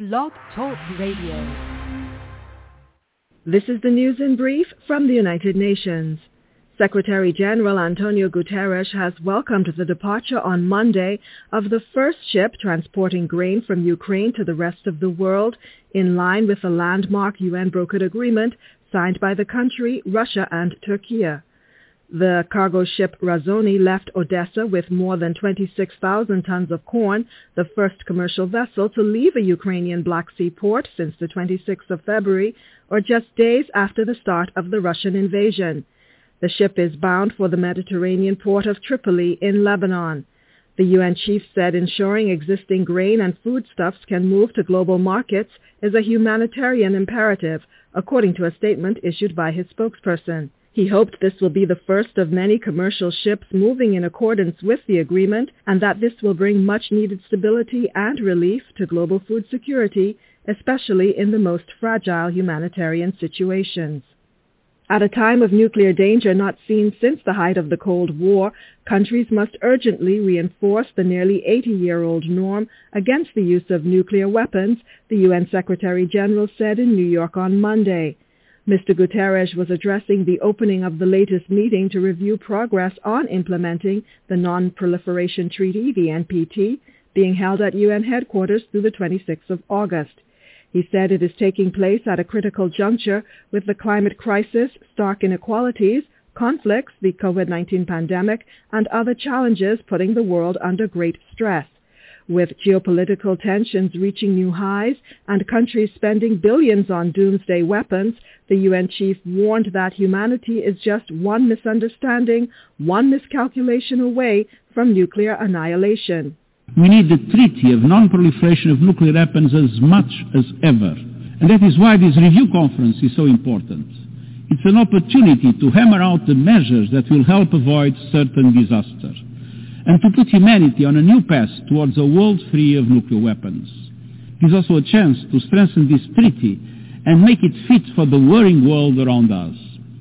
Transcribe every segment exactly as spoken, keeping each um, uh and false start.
Blog Talk Radio. This is the news in brief from the United Nations. Secretary-General Antonio Guterres has welcomed the departure on Monday of the first ship transporting grain from Ukraine to the rest of the world, in line with the landmark U N-brokered agreement signed by the country, Russia and Turkey. The cargo ship Razoni left Odessa with more than twenty-six thousand tons of corn, the first commercial vessel to leave a Ukrainian Black Sea port since the twenty-sixth of February, or just days after the start of the Russian invasion. The ship is bound for the Mediterranean port of Tripoli in Lebanon. The U N chief said ensuring existing grain and foodstuffs can move to global markets is a humanitarian imperative, according to a statement issued by his spokesperson. He hoped this will be the first of many commercial ships moving in accordance with the agreement, and that this will bring much-needed stability and relief to global food security, especially in the most fragile humanitarian situations. At a time of nuclear danger not seen since the height of the Cold War, countries must urgently reinforce the nearly eighty-year-old norm against the use of nuclear weapons, the U N Secretary-General said in New York on Monday. Mister Guterres was addressing the opening of the latest meeting to review progress on implementing the Non-Proliferation Treaty, the N P T, being held at U N headquarters through the twenty-sixth of August. He said it is taking place at a critical juncture with the climate crisis, stark inequalities, conflicts, the COVID nineteen pandemic, and other challenges putting the world under great stress. With geopolitical tensions reaching new highs and countries spending billions on doomsday weapons, the U N chief warned that humanity is just one misunderstanding, one miscalculation away from nuclear annihilation. We need the Treaty of Non-Proliferation of Nuclear Weapons as much as ever. And that is why this review conference is so important. It's an opportunity to hammer out the measures that will help avoid certain disaster, and to put humanity on a new path towards a world free of nuclear weapons. It is also a chance to strengthen this treaty and make it fit for the worrying world around us.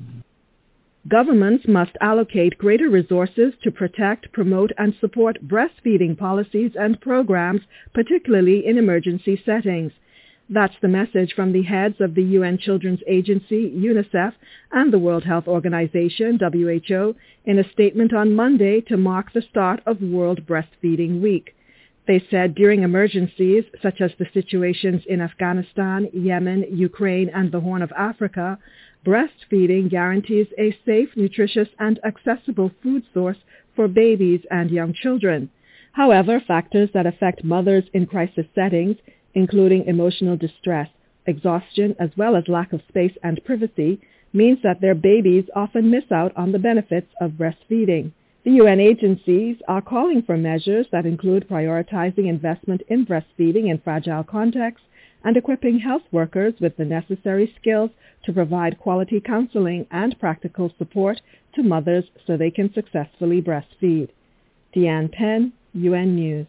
Governments must allocate greater resources to protect, promote, and support breastfeeding policies and programs, particularly in emergency settings. That's the message from the heads of the U N Children's Agency, UNICEF, and the World Health Organization, W H O, in a statement on Monday to mark the start of World Breastfeeding Week. They said during emergencies, such as the situations in Afghanistan, Yemen, Ukraine, and the Horn of Africa, breastfeeding guarantees a safe, nutritious, and accessible food source for babies and young children. However, factors that affect mothers in crisis settings, including emotional distress, exhaustion, as well as lack of space and privacy, means that their babies often miss out on the benefits of breastfeeding. The U N agencies are calling for measures that include prioritizing investment in breastfeeding in fragile contexts and equipping health workers with the necessary skills to provide quality counseling and practical support to mothers so they can successfully breastfeed. Deanne Penn, U N News.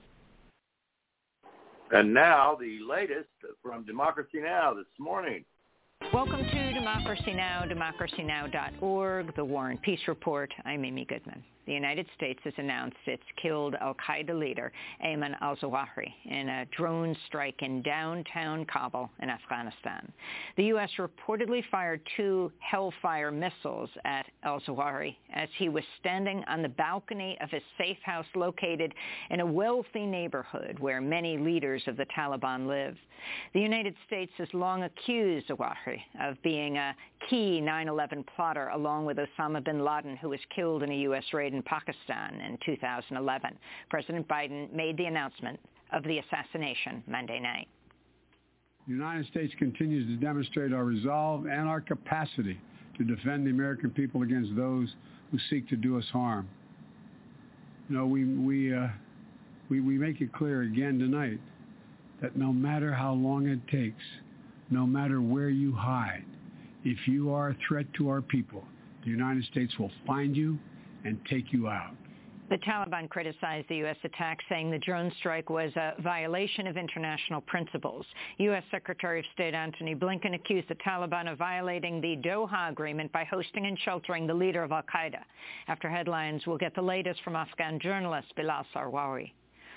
And now, the latest from Democracy Now! This morning. Welcome to Democracy Now!, democracy now dot org, the War and Peace Report. I'm Amy Goodman. The United States has announced it's killed al-Qaeda leader Ayman al-Zawahiri in a drone strike in downtown Kabul in Afghanistan. The U S reportedly fired two Hellfire missiles at al-Zawahiri as he was standing on the balcony of his safe house located in a wealthy neighborhood where many leaders of the Taliban live. The United States has long accused Zawahiri of being a key nine eleven plotter along with Osama bin Laden, who was killed in a U S raid in Pakistan in two thousand eleven. President Biden made the announcement of the assassination Monday night. The United States continues to demonstrate our resolve and our capacity to defend the American people against those who seek to do us harm. You know, we, we, uh, we, we make it clear again tonight that no matter how long it takes, no matter where you hide, if you are a threat to our people, the United States will find you and take you out. The Taliban criticized the U S attack, saying the drone strike was a violation of international principles. U S Secretary of State Antony Blinken accused the Taliban of violating the Doha Agreement by hosting and sheltering the leader of al-Qaeda. After headlines, we'll get the latest from Afghan journalist Bilal Sarwari.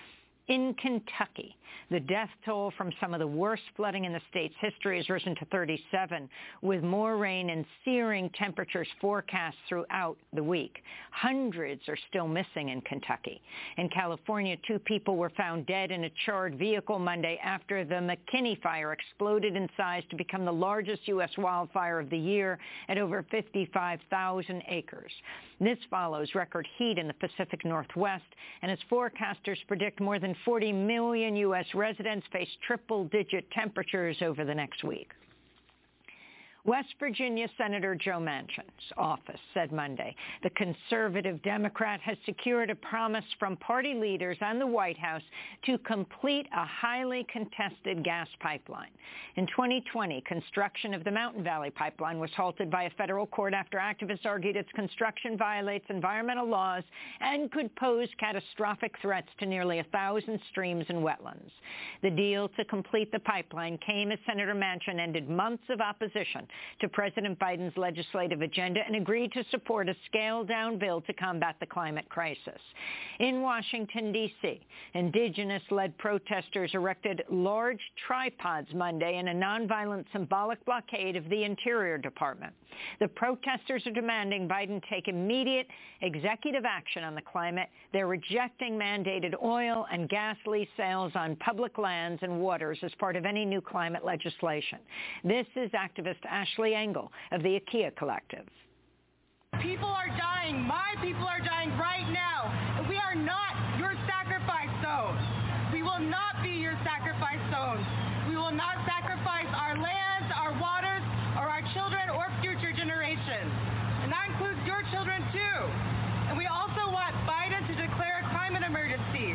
In Kentucky, the death toll from some of the worst flooding in the state's history has risen to thirty-seven, with more rain and searing temperatures forecast throughout the week. Hundreds are still missing in Kentucky. In California, two people were found dead in a charred vehicle Monday after the McKinney fire exploded in size to become the largest U S wildfire of the year at over fifty-five thousand acres. This follows record heat in the Pacific Northwest, and as forecasters predict, more than forty million U S residents face triple-digit temperatures over the next week. West Virginia Senator Joe Manchin's office said Monday the conservative Democrat has secured a promise from party leaders and the White House to complete a highly contested gas pipeline. In twenty twenty, construction of the Mountain Valley Pipeline was halted by a federal court after activists argued its construction violates environmental laws and could pose catastrophic threats to nearly a thousand streams and wetlands. The deal to complete the pipeline came as Senator Manchin ended months of opposition to President Biden's legislative agenda and agreed to support a scaled-down bill to combat the climate crisis. In Washington, D C, indigenous-led protesters erected large tripods Monday in a nonviolent symbolic blockade of the Interior Department. The protesters are demanding Biden take immediate executive action on the climate. They're rejecting mandated oil and gas lease sales on public lands and waters as part of any new climate legislation. This is activist Ashley Engel of the IKEA Collective. People are dying. My people are dying right now. And we are not your sacrifice stones. We will not be your sacrifice stones. We will not sacrifice our lands, our waters, or our children or future generations. And that includes your children too. And we also want Biden to declare a climate emergency.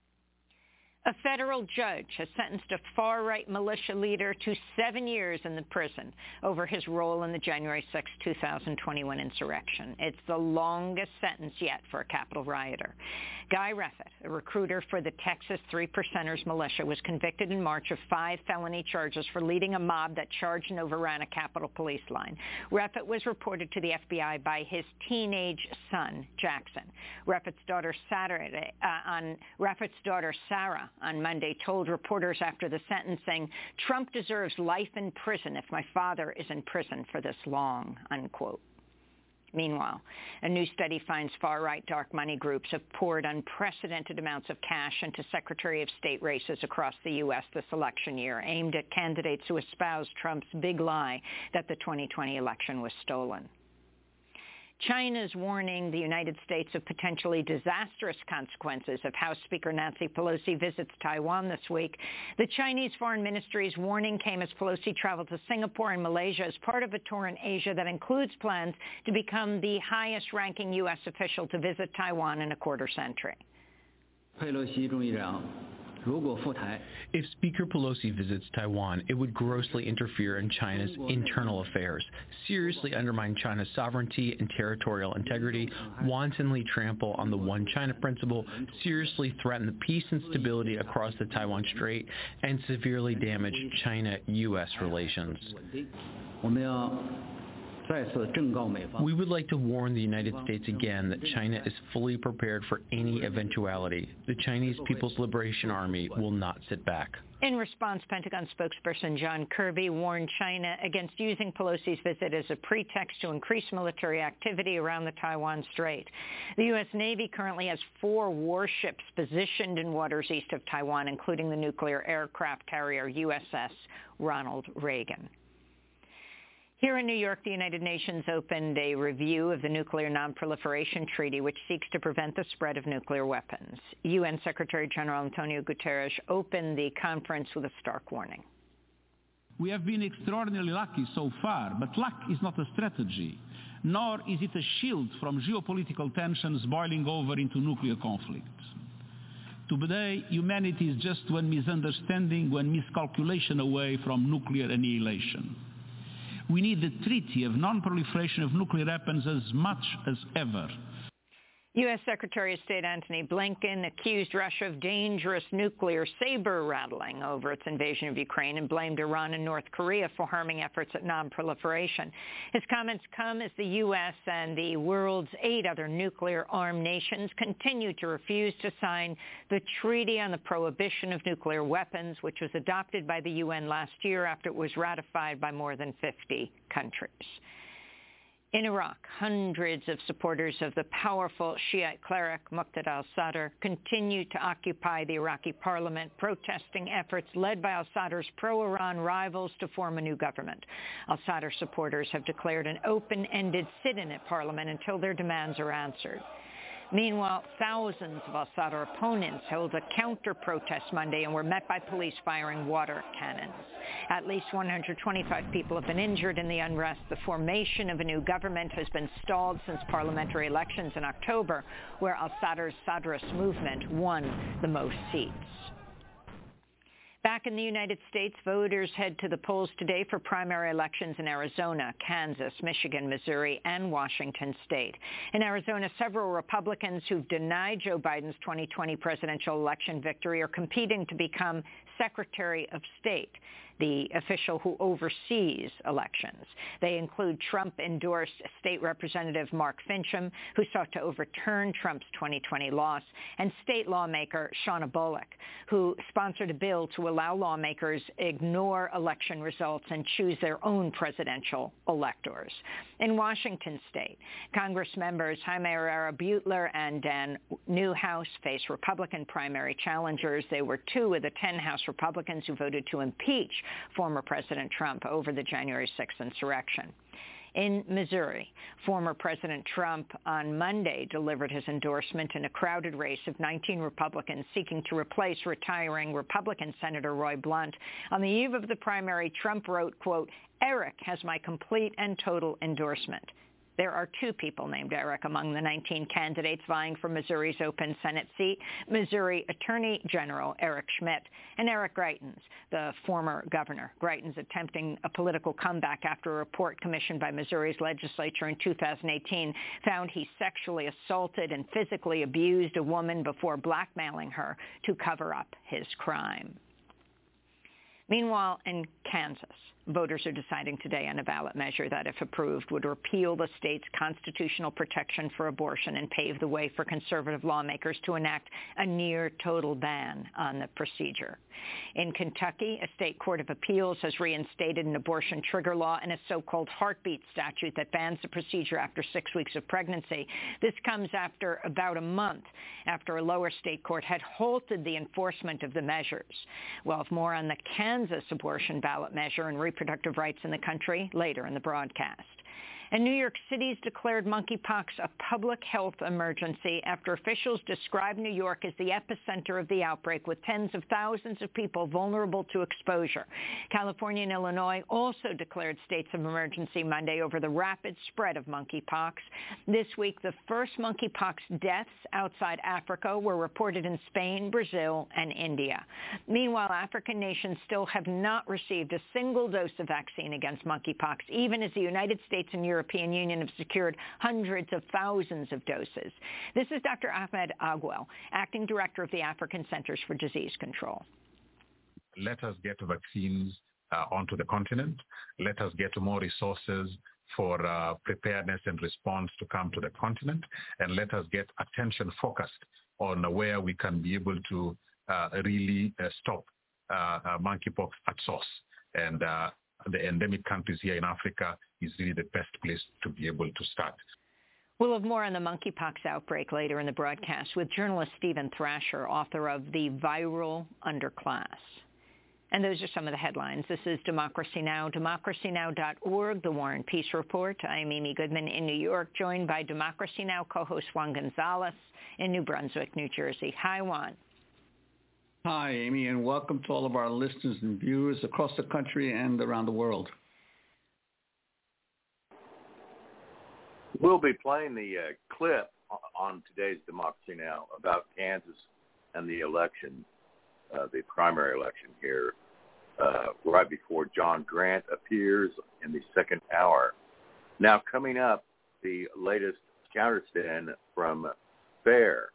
A federal judge has sentenced a far-right militia leader to seven years in the prison over his role in the January sixth, two thousand twenty-one insurrection. It's the longest sentence yet for a Capitol rioter. Guy Reffitt, a recruiter for the Texas Three Percenters militia, was convicted in March of five felony charges for leading a mob that charged and overran a Capitol Police line. Reffitt was reported to the F B I by his teenage son, Jackson. Reffitt's daughter, Saturday, uh, on Reffitt's daughter, Sarah, on Monday told reporters after the sentencing, "Trump deserves life in prison if my father is in prison for this long," unquote. Meanwhile, a new study finds far-right dark money groups have poured unprecedented amounts of cash into Secretary of State races across the U S this election year, aimed at candidates who espouse Trump's big lie that the twenty twenty election was stolen. China is warning the United States of potentially disastrous consequences if House Speaker Nancy Pelosi visits Taiwan this week. The Chinese Foreign Ministry's warning came as Pelosi traveled to Singapore and Malaysia as part of a tour in Asia that includes plans to become the highest-ranking U S official to visit Taiwan in a quarter century. If Speaker Pelosi visits Taiwan, it would grossly interfere in China's internal affairs, seriously undermine China's sovereignty and territorial integrity, wantonly trample on the One China principle, seriously threaten the peace and stability across the Taiwan Strait, and severely damage China-U S relations. We would like to warn the United States again that China is fully prepared for any eventuality. The Chinese People's Liberation Army will not sit back. In response, Pentagon spokesperson John Kirby warned China against using Pelosi's visit as a pretext to increase military activity around the Taiwan Strait. The U S Navy currently has four warships positioned in waters east of Taiwan, including the nuclear aircraft carrier U S S Ronald Reagan. Here in New York, the United Nations opened a review of the Nuclear Non-Proliferation Treaty, which seeks to prevent the spread of nuclear weapons. U N Secretary General Antonio Guterres opened the conference with a stark warning. We have been extraordinarily lucky so far, but luck is not a strategy, nor is it a shield from geopolitical tensions boiling over into nuclear conflict. Today, humanity is just one misunderstanding, one miscalculation away from nuclear annihilation. We need the Treaty of Non-Proliferation of Nuclear Weapons as much as ever. U S. Secretary of State Antony Blinken accused Russia of dangerous nuclear saber-rattling over its invasion of Ukraine and blamed Iran and North Korea for harming efforts at non-proliferation. His comments come as the U S and the world's eight other nuclear-armed nations continue to refuse to sign the Treaty on the Prohibition of Nuclear Weapons, which was adopted by the U N last year after it was ratified by more than fifty countries. In Iraq, hundreds of supporters of the powerful Shiite cleric Muqtada al-Sadr continue to occupy the Iraqi parliament, protesting efforts led by al-Sadr's pro-Iran rivals to form a new government. Al-Sadr supporters have declared an open-ended sit-in at parliament until their demands are answered. Meanwhile, thousands of al-Sadr opponents held a counter-protest Monday and were met by police firing water cannons. At least one hundred twenty-five people have been injured in the unrest. The formation of a new government has been stalled since parliamentary elections in October, where al-Sadr's Sadrist movement won the most seats. Back in the United States, voters head to the polls today for primary elections in Arizona, Kansas, Michigan, Missouri, and Washington state. In Arizona, several Republicans who've denied Joe Biden's twenty twenty presidential election victory are competing to become Secretary of State, the official who oversees elections. They include Trump-endorsed State Representative Mark Finchem, who sought to overturn Trump's twenty twenty loss, and state lawmaker Shauna Bullock, who sponsored a bill to allow lawmakers ignore election results and choose their own presidential electors. In Washington state, Congress members Jaime Herrera Beutler and Dan Newhouse face Republican primary challengers. They were two of the ten House Republicans who voted to impeach former President Trump over the January sixth insurrection. In Missouri, former President Trump on Monday delivered his endorsement in a crowded race of nineteen Republicans seeking to replace retiring Republican Senator Roy Blunt. On the eve of the primary, Trump wrote, quote, "Eric has my complete and total endorsement." There are two people named Eric among the nineteen candidates vying for Missouri's open Senate seat: Missouri Attorney General Eric Schmidt and Eric Greitens, the former governor. Greitens attempting a political comeback after a report commissioned by Missouri's legislature in two thousand eighteen found he sexually assaulted and physically abused a woman before blackmailing her to cover up his crime. Meanwhile, in Kansas, voters are deciding today on a ballot measure that, if approved, would repeal the state's constitutional protection for abortion and pave the way for conservative lawmakers to enact a near-total ban on the procedure. In Kentucky, a state court of appeals has reinstated an abortion trigger law and a so-called heartbeat statute that bans the procedure after six weeks of pregnancy. This comes after about a month after a lower state court had halted the enforcement of the measures. We'll have more on the Kansas abortion ballot measure and reproductive rights in the country later in the broadcast. And New York City's declared monkeypox a public health emergency after officials described New York as the epicenter of the outbreak, with tens of thousands of people vulnerable to exposure. California and Illinois also declared states of emergency Monday over the rapid spread of monkeypox. This week, the first monkeypox deaths outside Africa were reported in Spain, Brazil, and India. Meanwhile, African nations still have not received a single dose of vaccine against monkeypox, even as the United States and Europe European Union have secured hundreds of thousands of doses. This is Doctor Ahmed Agwel, Acting Director of the African Centers for Disease Control. Let us get vaccines uh, onto the continent. Let us get more resources for uh, preparedness and response to come to the continent. And let us get attention focused on where we can be able to uh, really uh, stop uh, uh, monkeypox at source. And uh, the endemic countries here in Africa is really the best place to be able to start. We'll have more on the monkeypox outbreak later in the broadcast with journalist Stephen Thrasher, author of The Viral Underclass. And those are some of the headlines. This is Democracy Now!, democracy now dot org, The War and Peace Report. I'm Amy Goodman in New York, joined by Democracy Now! Co-host Juan Gonzalez in New Brunswick, New Jersey. Hi, Juan. Hi, Amy, and welcome to all of our listeners and viewers across the country and around the world. We'll be playing the uh, clip on today's Democracy Now! About Kansas and the election, uh, the primary election here, uh, right before John Grant appears in the second hour. Now, coming up, the latest counterspin from fair.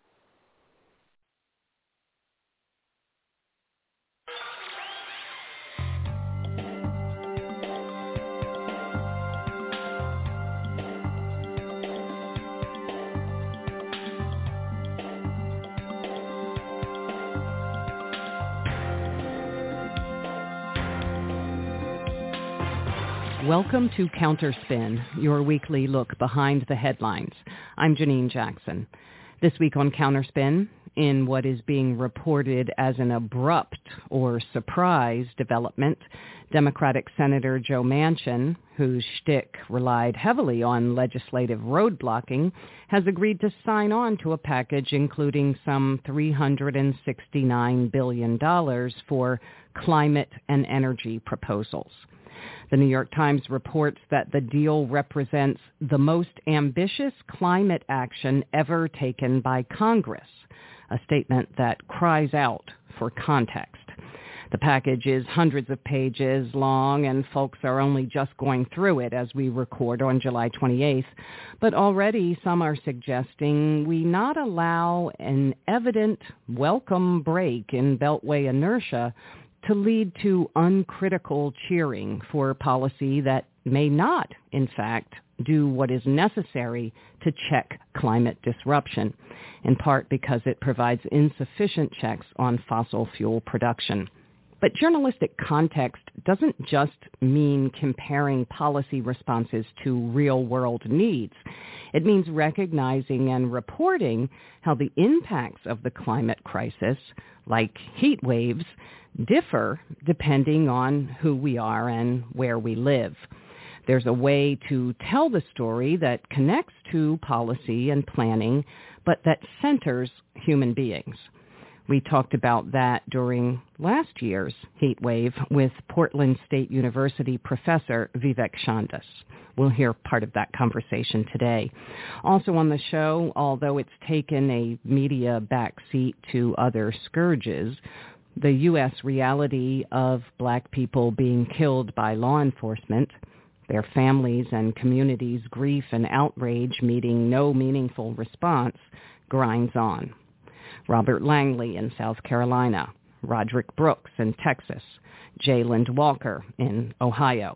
Welcome to Counterspin, your weekly look behind the headlines. I'm Janine Jackson. This week on Counterspin, in what is being reported as an abrupt or surprise development, Democratic Senator Joe Manchin, whose shtick relied heavily on legislative roadblocking, has agreed to sign on to a package including some three hundred sixty-nine billion dollars for climate and energy proposals. The New York Times reports that the deal represents the most ambitious climate action ever taken by Congress, a statement that cries out for context. The package is hundreds of pages long, and folks are only just going through it as we record on July twenty-eighth. But already some are suggesting we not allow an evident welcome break in Beltway inertia to lead to uncritical cheering for policy that may not, in fact, do what is necessary to check climate disruption, in part because it provides insufficient checks on fossil fuel production. But journalistic context doesn't just mean comparing policy responses to real-world needs. It means recognizing and reporting how the impacts of the climate crisis, like heat waves, differ depending on who we are and where we live. There's a way to tell the story that connects to policy and planning, but that centers human beings. We talked about that during last year's heat wave with Portland State University professor Vivek Chandas. We'll hear part of that conversation today. Also on the show, although it's taken a media backseat to other scourges, the U S reality of black people being killed by law enforcement, their families and communities' grief and outrage meeting no meaningful response, grinds on. Robert Langley in South Carolina, Roderick Brooks in Texas, Jayland Walker in Ohio.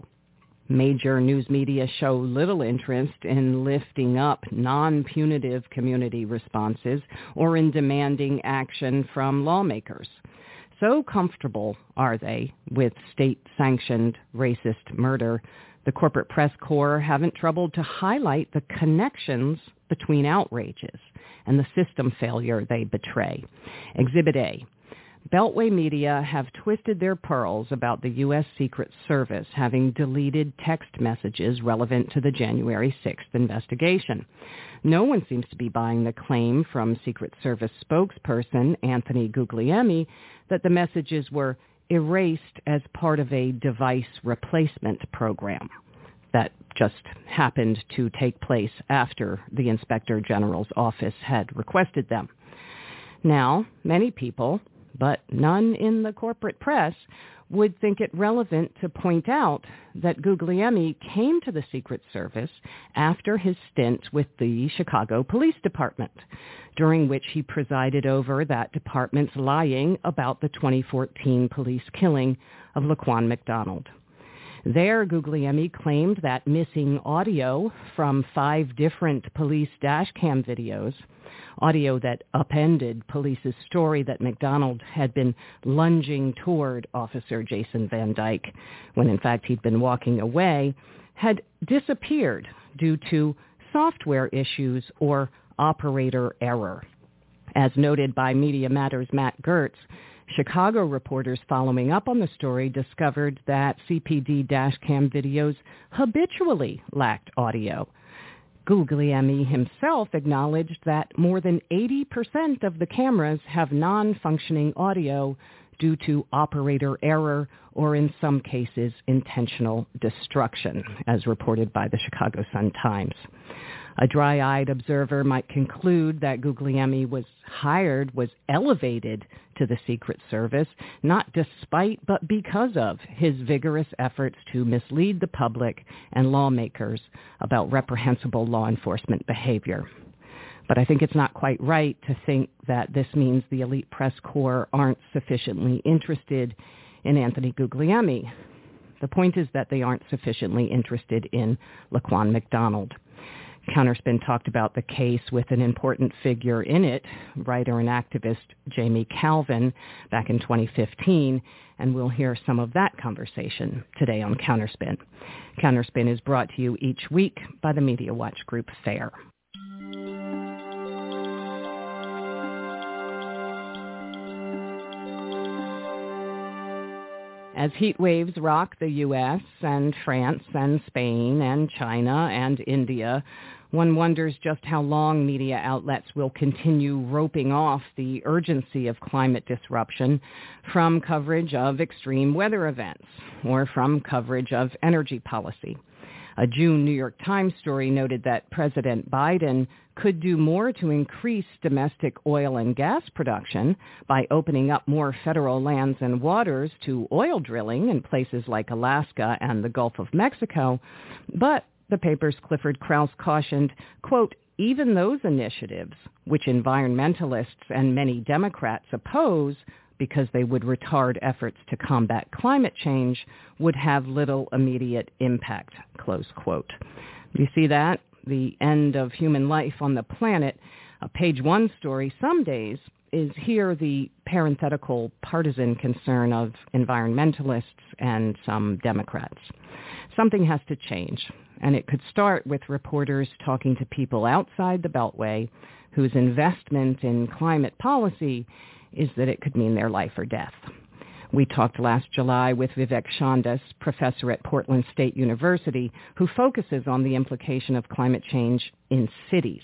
Major news media show little interest in lifting up non-punitive community responses or in demanding action from lawmakers. So comfortable are they with state-sanctioned racist murder, the corporate press corps haven't troubled to highlight the connections between outrages and the system failure they betray. Exhibit A. Beltway media have twisted their pearls about the U S Secret Service having deleted text messages relevant to the January sixth investigation. No one seems to be buying the claim from Secret Service spokesperson Anthony Guglielmi that the messages were erased as part of a device replacement program that just happened to take place after the Inspector General's office had requested them. Now, many people, but none in the corporate press, would think it relevant to point out that Guglielmi came to the Secret Service after his stint with the Chicago Police Department, during which he presided over that department's lying about the twenty fourteen police killing of Laquan McDonald. There, Guglielmi claimed that missing audio from five different police dash cam videos, audio that upended police's story that McDonald had been lunging toward Officer Jason Van Dyke, when in fact he'd been walking away, had disappeared due to software issues or operator error. As noted by Media Matters' Matt Gertz, Chicago reporters following up on the story discovered that C P D dash cam videos habitually lacked audio. Guglielmi himself acknowledged that more than eighty percent of the cameras have non-functioning audio due to operator error or, in some cases, intentional destruction, as reported by the Chicago Sun-Times. A dry-eyed observer might conclude that Guglielmi was hired, was elevated to the Secret Service, not despite but because of his vigorous efforts to mislead the public and lawmakers about reprehensible law enforcement behavior. But I think it's not quite right to think that this means the elite press corps aren't sufficiently interested in Anthony Guglielmi. The point is that they aren't sufficiently interested in Laquan McDonald. Counterspin talked about the case with an important figure in it, writer and activist Jamie Calvin, back in twenty fifteen, and we'll hear some of that conversation today on Counterspin. Counterspin is brought to you each week by the Media Watch Group FAIR. As heat waves rock the U S and France and Spain and China and India, one wonders just how long media outlets will continue roping off the urgency of climate disruption from coverage of extreme weather events or from coverage of energy policy. A June New York Times story noted that President Biden could do more to increase domestic oil and gas production by opening up more federal lands and waters to oil drilling in places like Alaska and the Gulf of Mexico. But the paper's Clifford Krause cautioned, quote, even those initiatives, which environmentalists and many Democrats oppose because they would retard efforts to combat climate change, would have little immediate impact, close quote. You see that? The end of human life on the planet, a page one story some days, is here the parenthetical partisan concern of environmentalists and some Democrats. Something has to change, and it could start with reporters talking to people outside the Beltway whose investment in climate policy is that it could mean their life or death. We talked last July with Vivek Chandas, professor at Portland State University, who focuses on the implication of climate change in cities.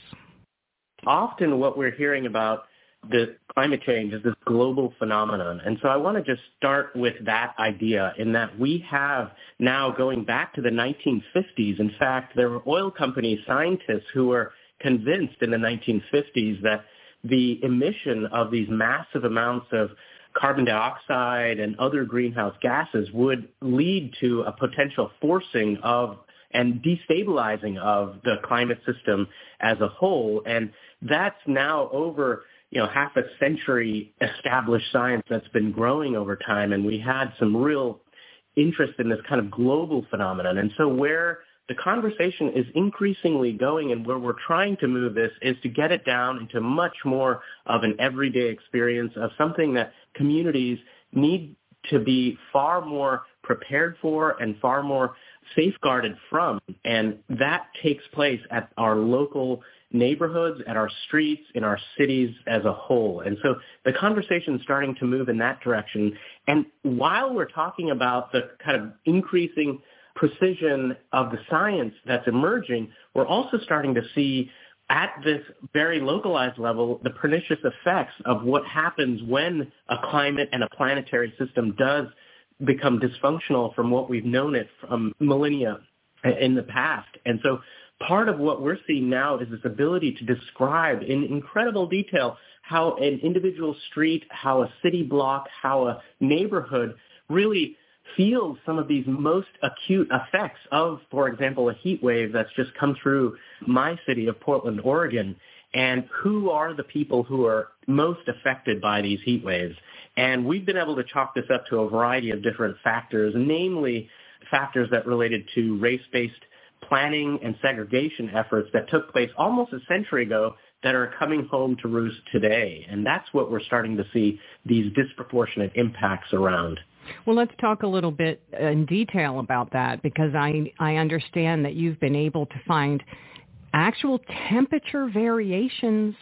Often what we're hearing about the climate change is this global phenomenon. And so I want to just start with that idea in that we have now going back to the nineteen fifties. In fact, there were oil company scientists who were convinced in the nineteen fifties that the emission of these massive amounts of carbon dioxide and other greenhouse gases would lead to a potential forcing of and destabilizing of the climate system as a whole. And that's now over, you know, half a century established science that's been growing over time. And we had some real interest in this kind of global phenomenon. And so where the conversation is increasingly going and where we're trying to move this is to get it down into much more of an everyday experience of something that communities need to be far more prepared for and far more safeguarded from. And that takes place at our local neighborhoods, at our streets, in our cities as a whole. And so the conversation is starting to move in that direction. And while we're talking about the kind of increasing precision of the science that's emerging, we're also starting to see at this very localized level the pernicious effects of what happens when a climate and a planetary system does become dysfunctional from what we've known it from millennia in the past. And so part of what we're seeing now is this ability to describe in incredible detail how an individual street, how a city block, how a neighborhood really feels some of these most acute effects of, for example, a heat wave that's just come through my city of Portland, Oregon, and who are the people who are most affected by these heat waves. And we've been able to chalk this up to a variety of different factors, namely factors that related to race-based planning and segregation efforts that took place almost a century ago that are coming home to roost today. And that's what we're starting to see these disproportionate impacts around. Well, let's talk a little bit in detail about that, because I, I understand that you've been able to find actual temperature variations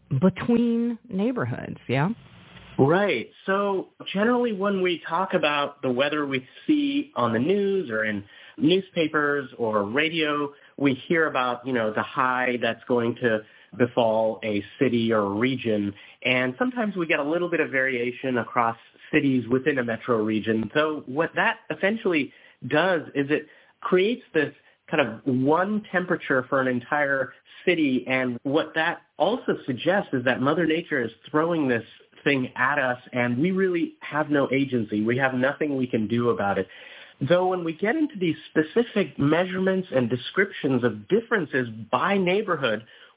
between neighborhoods, yeah? Right. So generally when we talk about the weather we see on the news or in newspapers or radio, we hear about, you know, the high that's going to befall a city or a region. And sometimes we get a little bit of variation across cities within a metro region. So what that essentially does is it creates this kind of one temperature for an entire city. And what that also suggests is that Mother Nature is throwing this thing at us, and we really have no agency. We have nothing we can do about it. Though when we get into these specific measurements and descriptions of differences by neighborhood,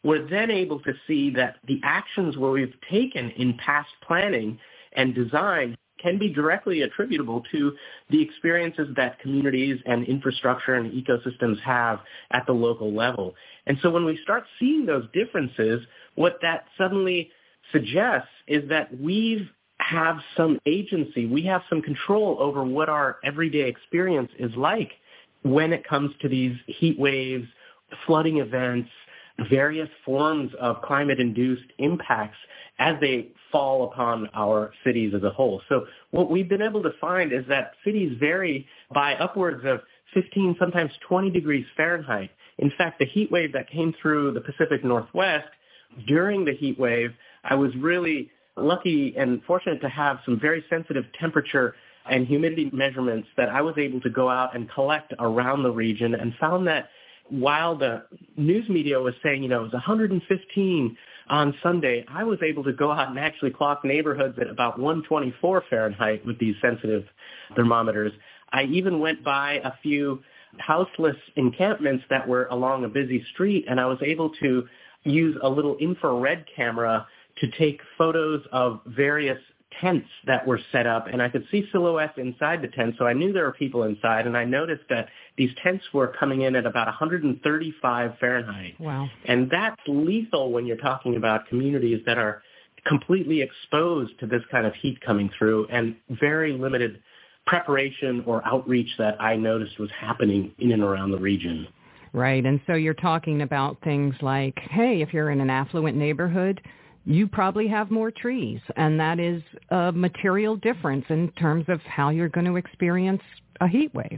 we're then able to see that the actions where we've taken in past planning and design can be directly attributable to the experiences that communities and infrastructure and ecosystems have at the local level. And so when we start seeing those differences, what that suddenly suggests is that we have some agency, we have some control over what our everyday experience is like when it comes to these heat waves, flooding events, various forms of climate-induced impacts as they fall upon our cities as a whole. So what we've been able to find is that cities vary by upwards of fifteen, sometimes twenty degrees Fahrenheit. In fact, the heat wave that came through the Pacific Northwest, during the heat wave, I was really lucky and fortunate to have some very sensitive temperature and humidity measurements that I was able to go out and collect around the region, and found that while the news media was saying, you know, it was one hundred fifteen on Sunday, I was able to go out and actually clock neighborhoods at about one twenty-four Fahrenheit with these sensitive thermometers. I even went by a few houseless encampments that were along a busy street, and I was able to use a little infrared camera to take photos of various tents that were set up, and I could see silhouettes inside the tent, so I knew there were people inside, and I noticed that these tents were coming in at about one hundred thirty-five Fahrenheit. Wow. And that's lethal when you're talking about communities that are completely exposed to this kind of heat coming through, and very limited preparation or outreach that I noticed was happening in and around the region. Right, and so you're talking about things like, hey, if you're in an affluent neighborhood, you probably have more trees, and that is a material difference in terms of how you're going to experience a heat wave.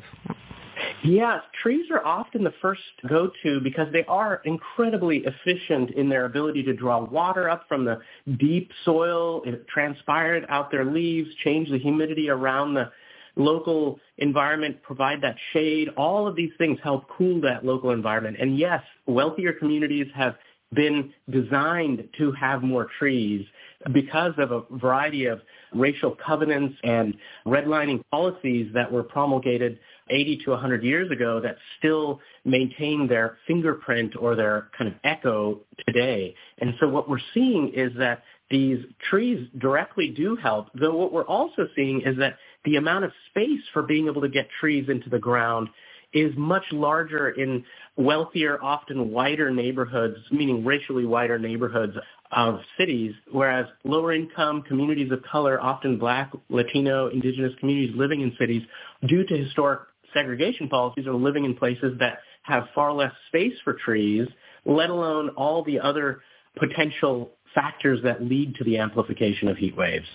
Yes, trees are often the first go-to because they are incredibly efficient in their ability to draw water up from the deep soil, transpire it out their leaves, change the humidity around the local environment, provide that shade. All of these things help cool that local environment. And yes, wealthier communities have been designed to have more trees because of a variety of racial covenants and redlining policies that were promulgated eighty to one hundred years ago that still maintain their fingerprint or their kind of echo today. And so what we're seeing is that these trees directly do help, though what we're also seeing is that the amount of space for being able to get trees into the ground is much larger in wealthier, often whiter neighborhoods, meaning racially whiter neighborhoods of cities, whereas lower income communities of color, often Black, Latino, indigenous communities living in cities, due to historic segregation policies, are living in places that have far less space for trees, let alone all the other potential factors that lead to the amplification of heat waves.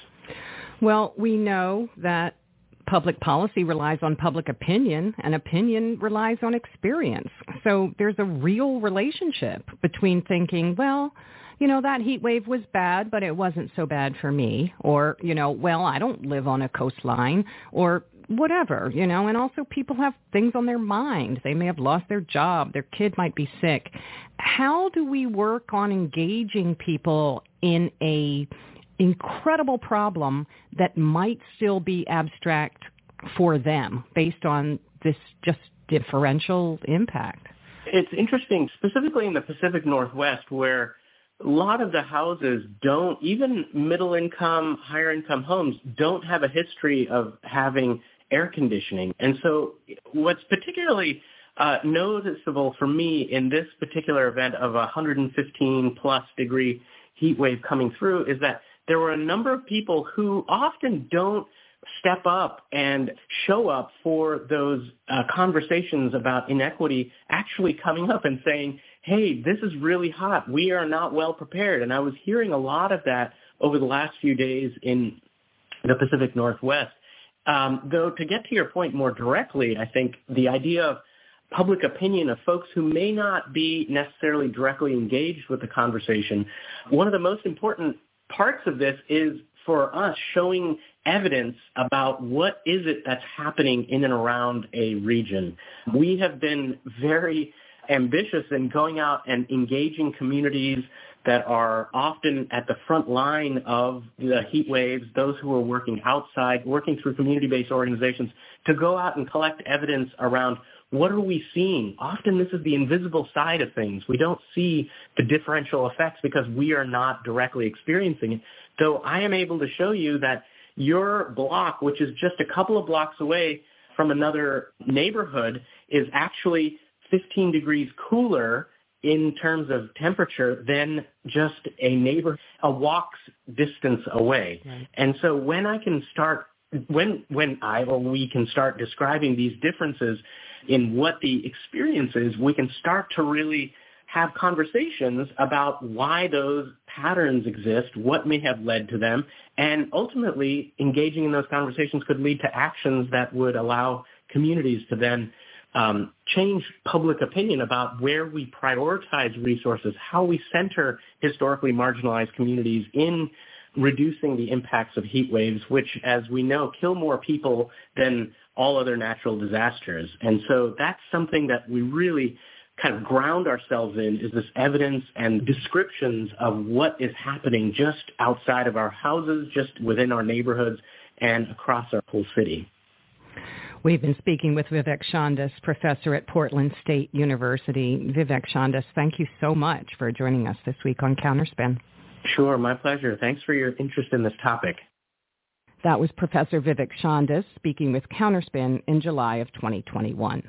Well, we know that public policy relies on public opinion, and opinion relies on experience. So there's a real relationship between thinking, well, you know, that heat wave was bad, but it wasn't so bad for me. Or, you know, well, I don't live on a coastline, or whatever, you know. And also people have things on their mind. They may have lost their job. Their kid might be sick. How do we work on engaging people in a incredible problem that might still be abstract for them based on this just differential impact? It's interesting, specifically in the Pacific Northwest, where a lot of the houses don't, even middle-income, higher-income homes, don't have a history of having air conditioning. And so what's particularly uh, noticeable for me in this particular event of a one hundred fifteen plus degree heat wave coming through is that there were a number of people who often don't step up and show up for those uh, conversations about inequity actually coming up and saying, hey, this is really hot. We are not well prepared. And I was hearing a lot of that over the last few days in the Pacific Northwest. Um, though to get to your point more directly, I think the idea of public opinion of folks who may not be necessarily directly engaged with the conversation, one of the most important parts of this is for us showing evidence about what is it that's happening in and around a region. We have been very ambitious in going out and engaging communities that are often at the front line of the heat waves, those who are working outside, working through community-based organizations, to go out and collect evidence around what are we seeing. Often this is the invisible side of things. We don't see the differential effects because we are not directly experiencing it. So I am able to show you that your block, which is just a couple of blocks away from another neighborhood, is actually fifteen degrees cooler in terms of temperature than just a neighbor, a walk's distance away. Right. And so when I can start, when when I or we can start describing these differences in what the experience is, we can start to really have conversations about why those patterns exist, what may have led to them, and ultimately engaging in those conversations could lead to actions that would allow communities to then Um, change public opinion about where we prioritize resources, how we center historically marginalized communities in reducing the impacts of heat waves, which, as we know, kill more people than all other natural disasters. And so that's something that we really kind of ground ourselves in, is this evidence and descriptions of what is happening just outside of our houses, just within our neighborhoods, and across our whole city. We've been speaking with Vivek Shandas, professor at Portland State University. Vivek Shandas, thank you so much for joining us this week on Counterspin. Sure, my pleasure. Thanks for your interest in this topic. That was Professor Vivek Shandas speaking with Counterspin in July of twenty twenty-one.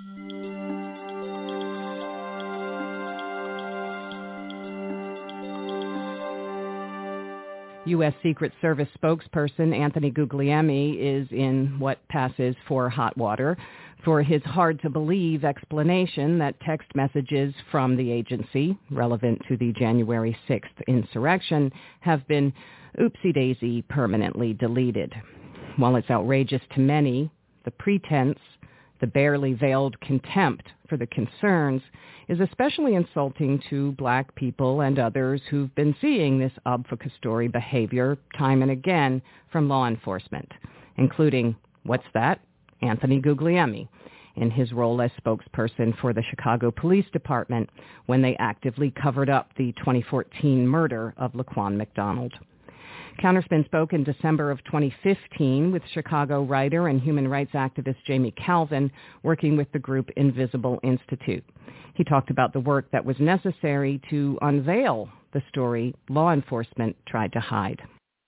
U S. Secret Service spokesperson Anthony Guglielmi is in what passes for hot water for his hard-to-believe explanation that text messages from the agency relevant to the January sixth insurrection have been oopsie-daisy permanently deleted. While it's outrageous to many, the pretense, the barely veiled contempt for the concerns is especially insulting to black people and others who've been seeing this obfuscatory behavior time and again from law enforcement, including, what's that? Anthony Guglielmi, in his role as spokesperson for the Chicago Police Department when they actively covered up the twenty fourteen murder of Laquan McDonald. Counterspin spoke in December of twenty fifteen with Chicago writer and human rights activist Jamie Calvin, working with the group Invisible Institute. He talked about the work that was necessary to unveil the story law enforcement tried to hide.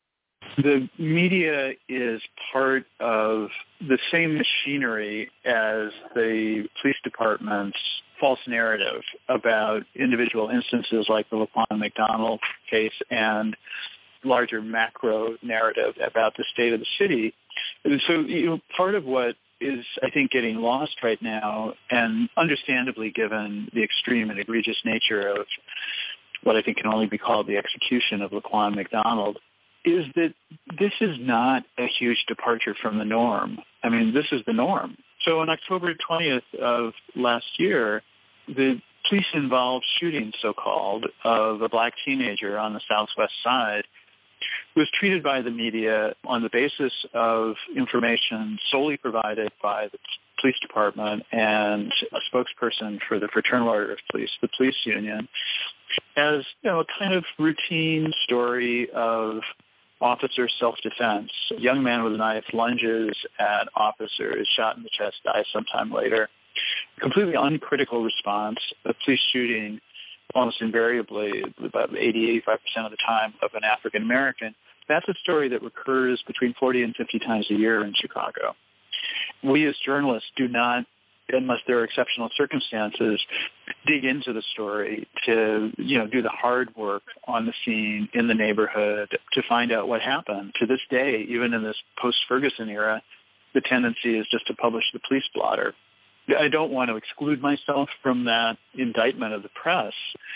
The media is part of the same machinery as the police department's false narrative about individual instances like the Laquan McDonald case and larger macro narrative about the state of the city. And so, you know, part of what is, I think, getting lost right now, and understandably given the extreme and egregious nature of what I think can only be called the execution of Laquan McDonald, is that this is not a huge departure from the norm. I mean, this is the norm. So on October twentieth of last year, the police-involved shooting, so-called, of a black teenager on the southwest side was treated by the media on the basis of information solely provided by the police department and a spokesperson for the Fraternal Order of Police, the police union, as, you know, a kind of routine story of officer self-defense. A young man with a knife lunges at officers, shot in the chest, dies sometime later. Completely uncritical response. A police shooting, almost invariably, about eighty, eighty-five percent of the time, of an African American. That's a story that recurs between forty and fifty times a year in Chicago. We as journalists do not, unless there are exceptional circumstances, dig into the story to, you know, do the hard work on the scene, in the neighborhood, to find out what happened. To this day, even in this post-Ferguson era, the tendency is just to publish the police blotter. I don't want to exclude myself from that indictment of the press.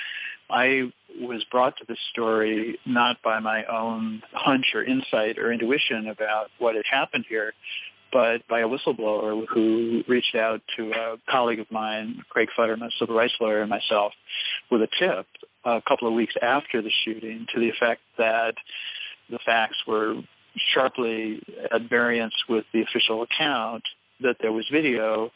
I was brought to this story not by my own hunch or insight or intuition about what had happened here, but by a whistleblower who reached out to a colleague of mine, Craig Futterman, a civil rights lawyer, and myself, with a tip a couple of weeks after the shooting to the effect that the facts were sharply at variance with the official account, that there was video,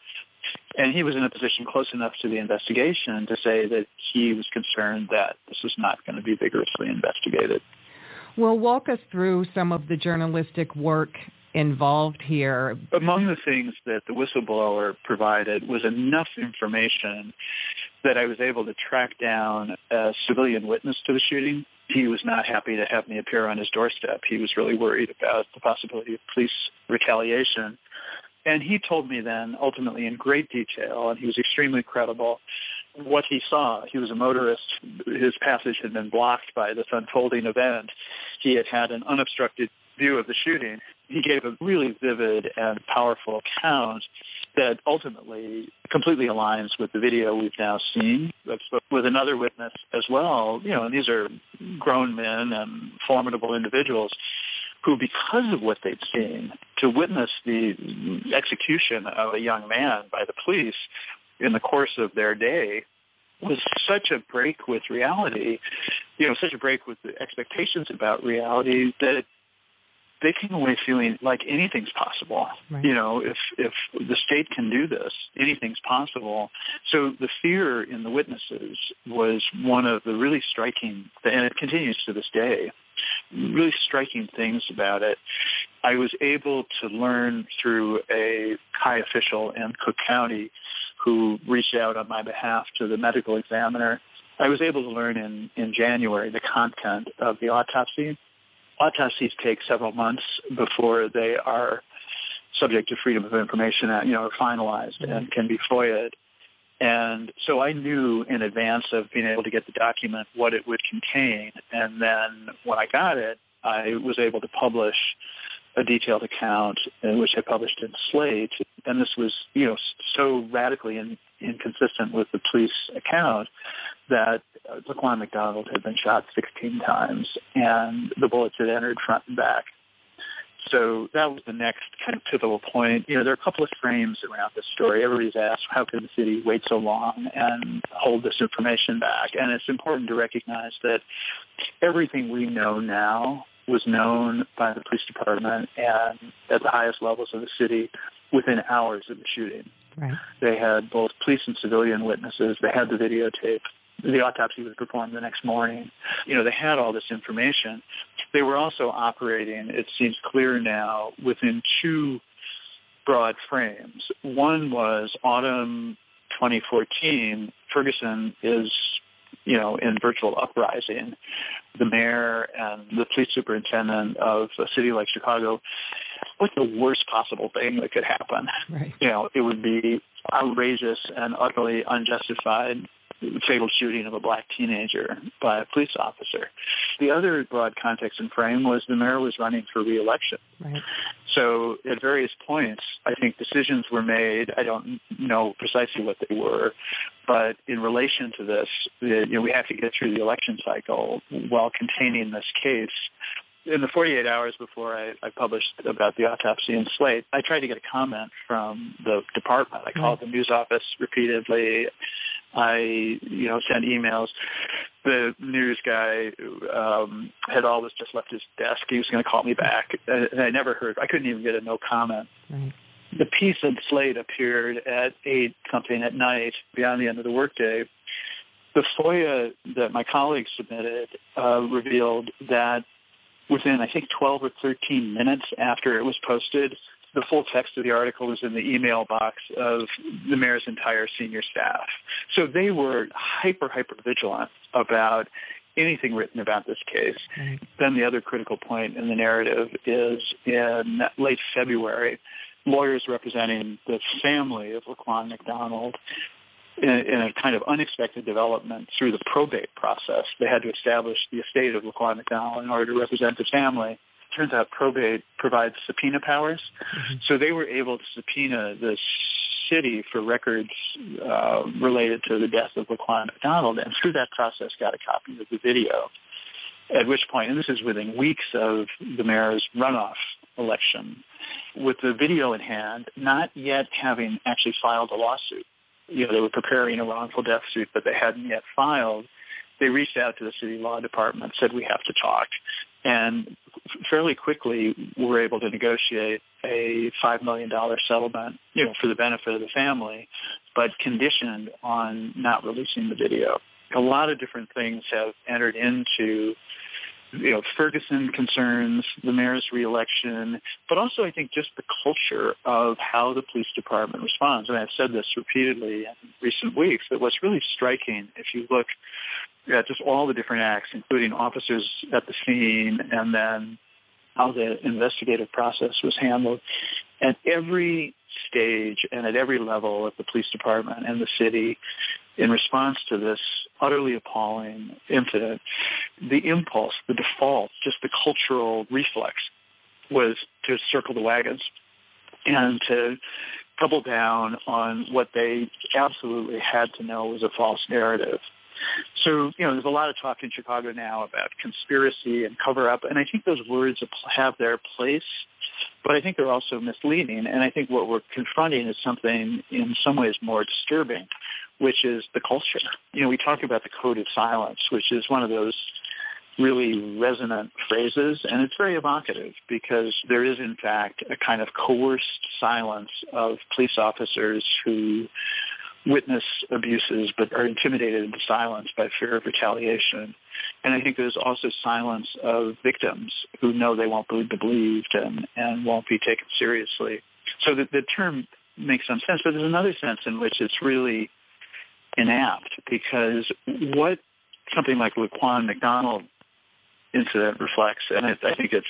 And he was in a position close enough to the investigation to say that he was concerned that this was not going to be vigorously investigated. Well, walk us through some of the journalistic work involved here. Among the things that the whistleblower provided was enough information that I was able to track down a civilian witness to the shooting. He was not happy to have me appear on his doorstep. He was really worried about the possibility of police retaliation. And he told me then, ultimately in great detail, and he was extremely credible, what he saw. He was a motorist. His passage had been blocked by this unfolding event. He had had an unobstructed view of the shooting. He gave a really vivid and powerful account that ultimately completely aligns with the video we've now seen. I've spoken with another witness as well, you know, and these are grown men and formidable individuals who, because of what they'd seen, to witness the execution of a young man by the police in the course of their day was such a break with reality, you know, such a break with the expectations about reality that they came away feeling like anything's possible. Right. You know, if if the state can do this, anything's possible. So the fear in the witnesses was one of the really striking, and it continues to this day, really striking things about it. I was able to learn through a high official in Cook County who reached out on my behalf to the medical examiner. I was able to learn in, in January the content of the autopsy. Autopsies take several months before they are subject to Freedom of Information Act, you know, finalized mm-hmm. and can be F O IA'd. And so I knew in advance of being able to get the document what it would contain. And then when I got it, I was able to publish a detailed account, in which I published in Slate. And this was, you know, so radically in, inconsistent with the police account that Laquan McDonald had been shot sixteen times, and the bullets had entered front and back. So that was the next kind of pivotal point. You know, there are a couple of frames around this story. Everybody's asked, how could the city wait so long and hold this information back? And it's important to recognize that everything we know now was known by the police department and at the highest levels of the city within hours of the shooting. Right. They had both police and civilian witnesses. They had the videotape. The autopsy was performed the next morning. You know, they had all this information. They were also operating, it seems clear now, within two broad frames. One was autumn twenty fourteen. Ferguson is, you know, in virtual uprising. The mayor and the police superintendent of a city like Chicago, what's the worst possible thing that could happen? Right. You know, it would be outrageous and utterly unjustified fatal shooting of a black teenager by a police officer. The other broad context and frame was the mayor was running for re-election. Right. So at various points, I think decisions were made. I don't know precisely what they were, but in relation to this, you know, we have to get through the election cycle while containing this case. In the forty-eight hours before I, I published about the autopsy in Slate, I tried to get a comment from the department. I called the news office repeatedly. I, you know, sent emails. The news guy um, had always just left his desk. He was going to call me back, and I never heard. I couldn't even get a no comment. Right. The piece in Slate appeared at eight something at night, beyond the end of the workday. The F O I A that my colleagues submitted uh, revealed that within, I think, twelve or thirteen minutes after it was posted, the full text of the article was in the email box of the mayor's entire senior staff. So they were hyper, hyper vigilant about anything written about this case. Right. Then the other critical point in the narrative is in late February, lawyers representing the family of Laquan McDonald, in, in a kind of unexpected development through the probate process. They had to establish the estate of Laquan McDonald in order to represent the family. Turns out probate provides subpoena powers. Mm-hmm. So they were able to subpoena the city for records uh, related to the death of Laquan McDonald, and through that process got a copy of the video. At which point, and this is within weeks of the mayor's runoff election, with the video in hand, not yet having actually filed a lawsuit. You know, they were preparing a wrongful death suit, but they hadn't yet filed. They reached out to the city law department, said, we have to talk. and fairly quickly were able to negotiate a five million dollars settlement, you know, for the benefit of the family, but conditioned on not releasing the video. A lot of different things have entered into, you know, Ferguson concerns, the mayor's reelection, but also I think just the culture of how the police department responds. And I've said this repeatedly in recent weeks, that what's really striking, if you look at just all the different acts, including officers at the scene and then how the investigative process was handled, at every stage and at every level of the police department and the city, in response to this utterly appalling incident, the impulse, the default, just the cultural reflex was to circle the wagons and to double down on what they absolutely had to know was a false narrative. So, you know, there's a lot of talk in Chicago now about conspiracy and cover-up, and I think those words have their place, but I think they're also misleading, and I think what we're confronting is something in some ways more disturbing, which is the culture. You know, we talk about the code of silence, which is one of those really resonant phrases, and it's very evocative because there is, in fact, a kind of coerced silence of police officers who witness abuses but are intimidated into silence by fear of retaliation. And I think there's also silence of victims who know they won't be believed and, and won't be taken seriously. So the, the term makes some sense, but there's another sense in which it's really inapt, because what something like the Laquan McDonald incident reflects, and it, I think it's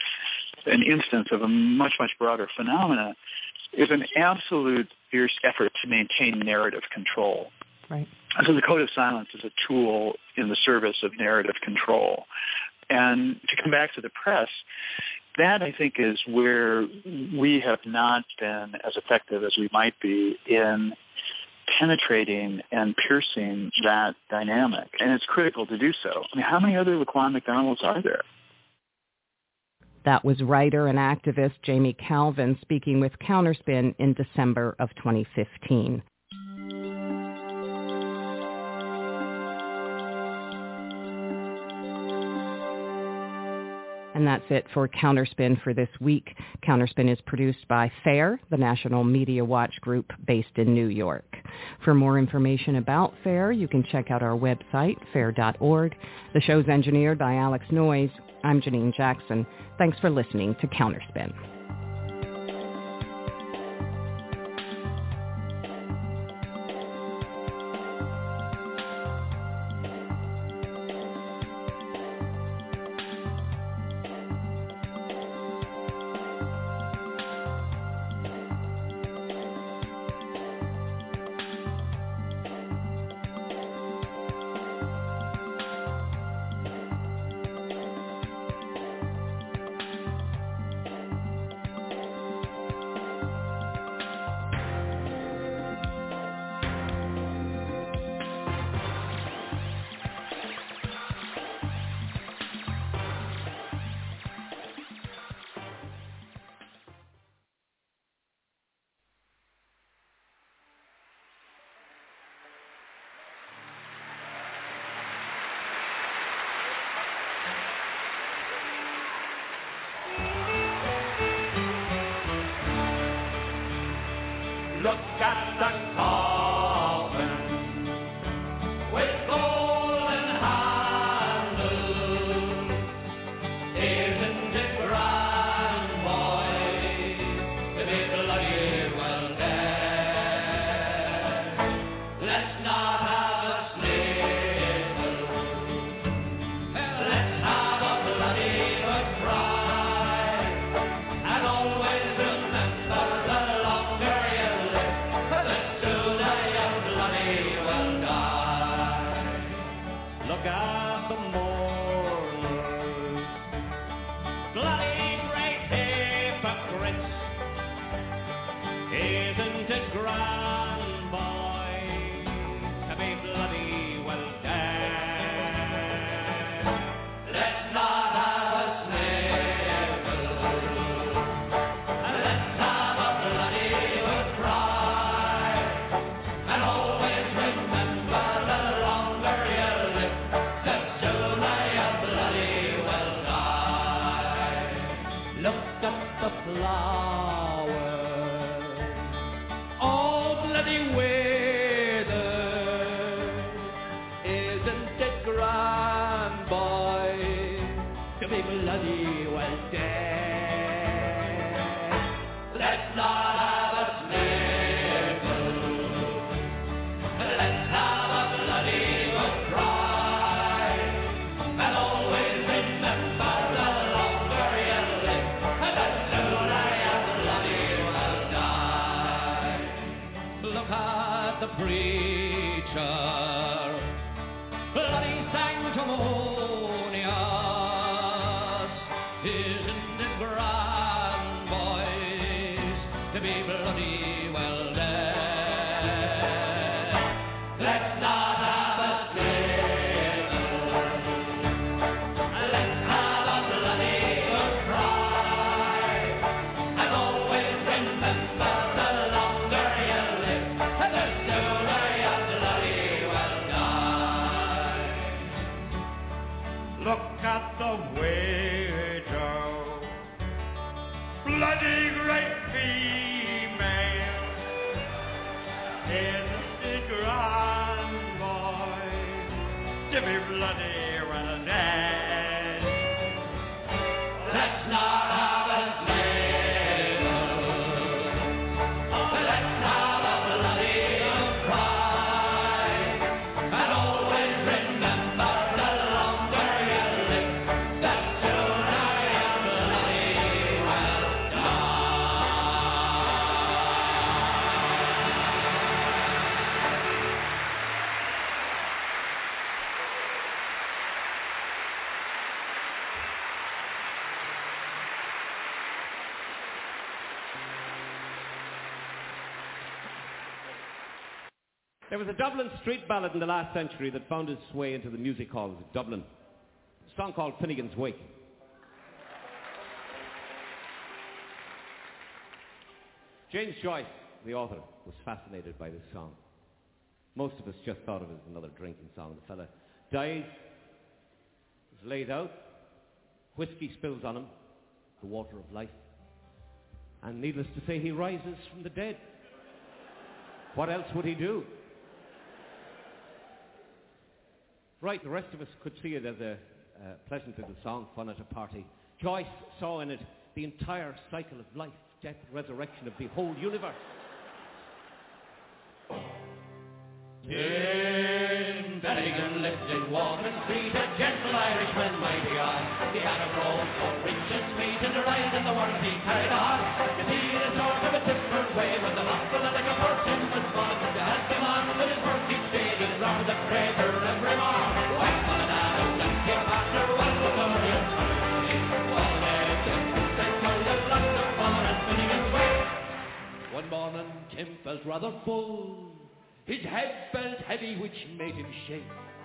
an instance of a much, much broader phenomena, is an absolute fierce effort to maintain narrative control. Right. And so the code of silence is a tool in the service of narrative control. And to come back to the press, that I think is where we have not been as effective as we might be in penetrating and piercing that dynamic. And it's critical to do so. I mean, how many other Laquan McDonalds are there? That was writer and activist Jamie Calvin speaking with Counterspin in December of twenty fifteen. And that's it for Counterspin for this week. Counterspin is produced by FAIR, the National Media Watch group based in New York. For more information about FAIR, you can check out our website, fair dot org. The show's engineered by Alex Noyes. I'm Janine Jackson. Thanks for listening to Counterspin. Look at the coffin with golden handles. Isn't it grand, boy, to be bloody well dead? Let's not have a sniffle. Let's have a bloody good cry, and always remember the longer you live, the sooner bloody weather. Isn't it grand, boy, to be bloody well dead? Let's not have a sniffle. Let's have a bloody good cry. And always remember the longer you live, the sooner you bloody well die. Look at the preacher, bloody sanctimonious. Isn't it grand, boys, to be bloody well dead? Let's not have a sniffle. Let's have a bloody good cry. And always remember the longer you live, the sooner you bloody well die. Look at the waiter, bloody great female. Isn't it grand, boy, to be bloody well dead? Let's not have a sniffle. Let's have a bloody good cry. And always remember the longer you live, the sooner you bloody well There was a Dublin street ballad in the last century that found its way into the music halls of Dublin. A song called Finnegan's Wake. James Joyce, the author, was fascinated by this song. Most of us just thought of it as another drinking song. The fella dies, is laid out, whiskey spills on him, the water of life, and needless to say, he rises from the dead. What else would he do? Right, the rest of us could see it as a uh, pleasant little song, fun at a party. Joyce saw in it the entire cycle of life, death, resurrection of the whole universe. Tim Finnegan lived in Walter Street, a gentle Irishman, mighty on. He had a roll for rich and sweet, and a rise in the world he carried on. You see, in a sort of a different way, with the mouthful of like a person was fun. To help him on with his work each day, he'd round the crater every morn. White Colorado, and Cleopatra, was the glorious journey. One egg and fruit, they told us lots of fun at Finnegan's Wake. One morning, Tim felt rather full. His head felt heavy, which made him shake.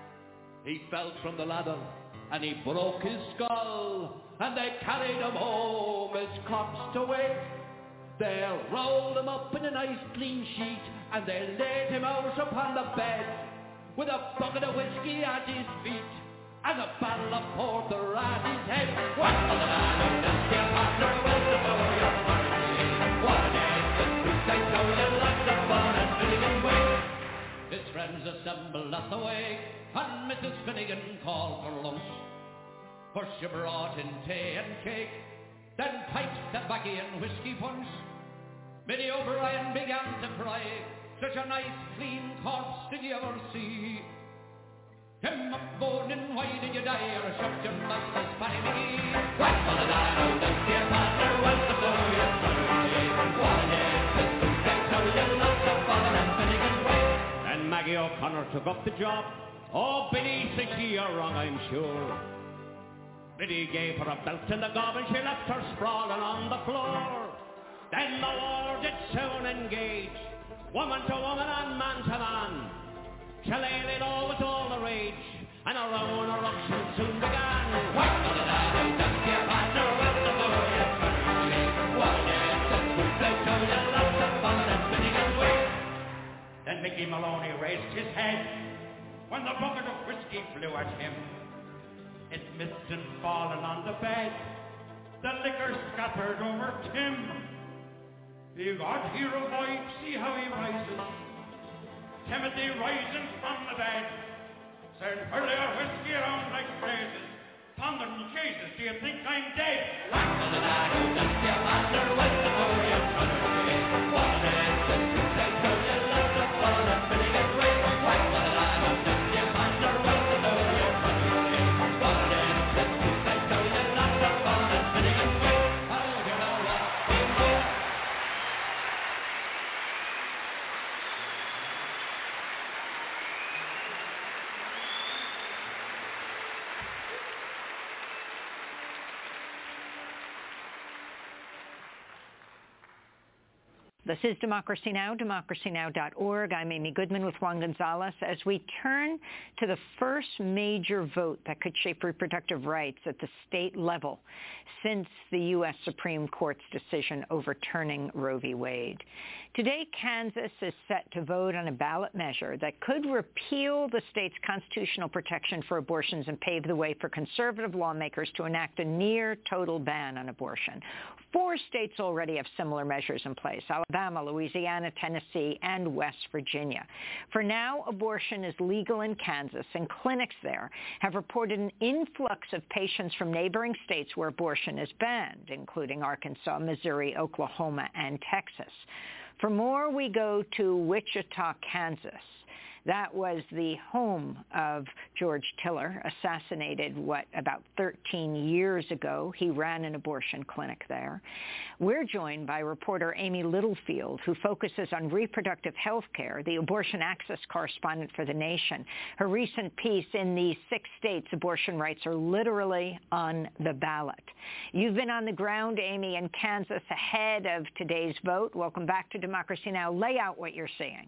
He fell from the ladder, and he broke his skull, and they carried him home as corpse to wake. They rolled him up in a nice clean sheet, and they laid him out upon the bed, with a bucket of whiskey at his feet, and a bottle of porter at his head. What for the man of this Cleopatra was the boy of mercy? What is the truth? I told you lots of fun at Finnegan's Wake. His friends assembled at the wake, and Missus Finnegan called for lunch. For she brought in tea and cake, then pipes, tobacco and whiskey punch. Minnie O'Brien began to cry, such a nice clean corpse did you ever see? Tim McBonin, why did you die, or shoved your mouth as funny me? What for the man of this Cleopatra was the boy of mercy? What is the truth? I tell you lots of fun at Finnegan's Wake. And Maggie O'Connor took up the job. Oh, Biddy, said she, you're wrong, I'm sure. Biddy gave her a belt in the gob, and she left her sprawling on the floor. Then the war did soon engage, woman to woman and man to man. Shillelagh law was all the rage, and a round eruption soon began. What for the lad who does give honor was the boy of mercy? What is the truth? I tell you lots of fun at Finnegan's Wake. Then Mickey Maloney raised his head when the bucket of whiskey flew at him. It missed and fallen on the bed. The liquor scattered over Tim. The God he revived, see how he rises. Timothy rising from the bed, said, hurl your whiskey around like blazes. Thunder and Jesus, do you think I'm dead? Whack the lad who does your master with the Orion Runner. What is the truth? I told you, love the fun and filling it right. Whack the lad who does your master with the Orion Runner. What is the truth? I told you, love the fun and filling it right. I'll get all that. This is Democracy Now!, democracy now dot org. I'm Amy Goodman with Juan Gonzalez. As we turn to the first major vote that could shape reproductive rights at the state level since the U S Supreme Court's decision overturning Roe v. Wade. Today, Kansas is set to vote on a ballot measure that could repeal the state's constitutional protection for abortions and pave the way for conservative lawmakers to enact a near-total ban on abortion. Four states already have similar measures in place: Alabama, Louisiana, Tennessee, and West Virginia. For now, abortion is legal in Kansas, and clinics there have reported an influx of patients from neighboring states where abortion is banned, including Arkansas, Missouri, Oklahoma, and Texas. For more, we go to Wichita, Kansas. That was the home of George Tiller, assassinated, what, about thirteen years ago. He ran an abortion clinic there. We're joined by reporter Amy Littlefield, who focuses on reproductive health care, the abortion access correspondent for The Nation. Her recent piece, in the six states abortion rights are literally on the ballot. You've been on the ground, Amy, in Kansas ahead of today's vote. Welcome back to Democracy Now! Lay out what you're seeing.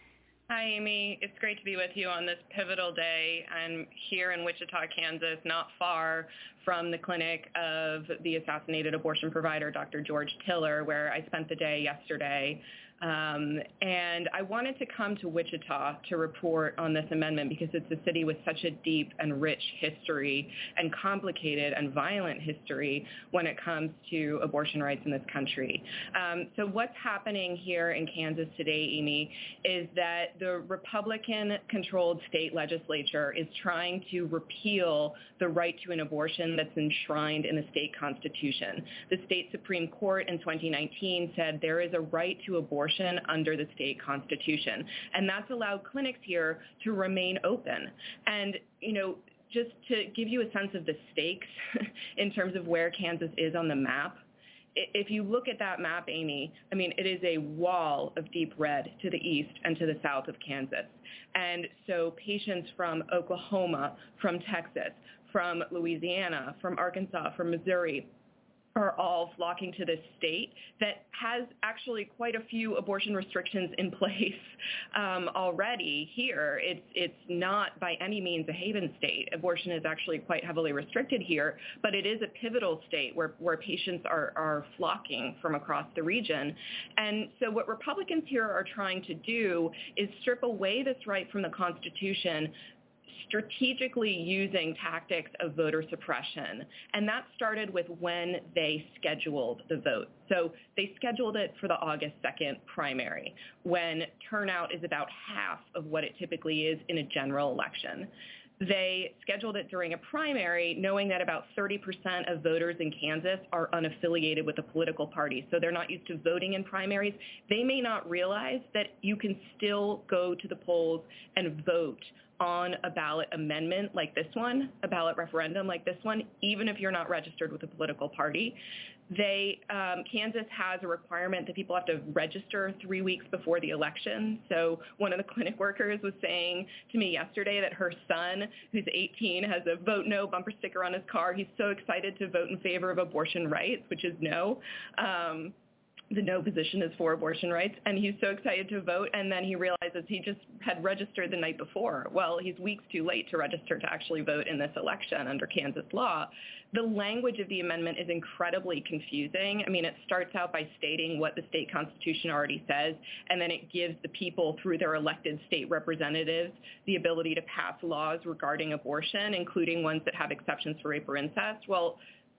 Hi, Amy. It's great to be with you on this pivotal day. I'm here in Wichita, Kansas, not far from the clinic of the assassinated abortion provider, Doctor George Tiller, where I spent the day yesterday. Um, and I wanted to come to Wichita to report on this amendment because it's a city with such a deep and rich history and complicated and violent history when it comes to abortion rights in this country. Um, so what's happening here in Kansas today, Amy, is that the Republican-controlled state legislature is trying to repeal the right to an abortion that's enshrined in the state constitution. The state Supreme Court in twenty nineteen said there is a right to abortion under the state constitution, and that's allowed clinics here to remain open. And, you know, just to give you a sense of the stakes in terms of where Kansas is on the map, if you look at that map, Amy, I mean, it is a wall of deep red to the east and to the south of Kansas. And so patients from Oklahoma, from Texas, from Louisiana, from Arkansas, from Missouri, are all flocking to this state that has actually quite a few abortion restrictions in place um, already here. It's, it's not by any means a haven state. Abortion is actually quite heavily restricted here, but it is a pivotal state where, where patients are, are flocking from across the region. And so what Republicans here are trying to do is strip away this right from the Constitution, strategically using tactics of voter suppression. And that started with when they scheduled the vote. So they scheduled it for the August second primary, when turnout is about half of what it typically is in a general election. They scheduled it during a primary, knowing that about thirty percent of voters in Kansas are unaffiliated with a political party, so they're not used to voting in primaries. They may not realize that you can still go to the polls and vote on a ballot amendment like this one, a ballot referendum like this one, even if you're not registered with a political party. They, um, Kansas has a requirement that people have to register three weeks before the election. So one of the clinic workers was saying to me yesterday that her son, who's eighteen, has a vote no bumper sticker on his car. He's so excited to vote in favor of abortion rights, which is no. Um, The no position is for abortion rights, and he's so excited to vote, and then he realizes he just had registered the night before. Well, he's weeks too late to register to actually vote in this election under Kansas law. The language of the amendment is incredibly confusing. I mean, it starts out by stating what the state constitution already says, and then it gives the people, through their elected state representatives, the ability to pass laws regarding abortion, including ones that have exceptions for rape or incest. Well,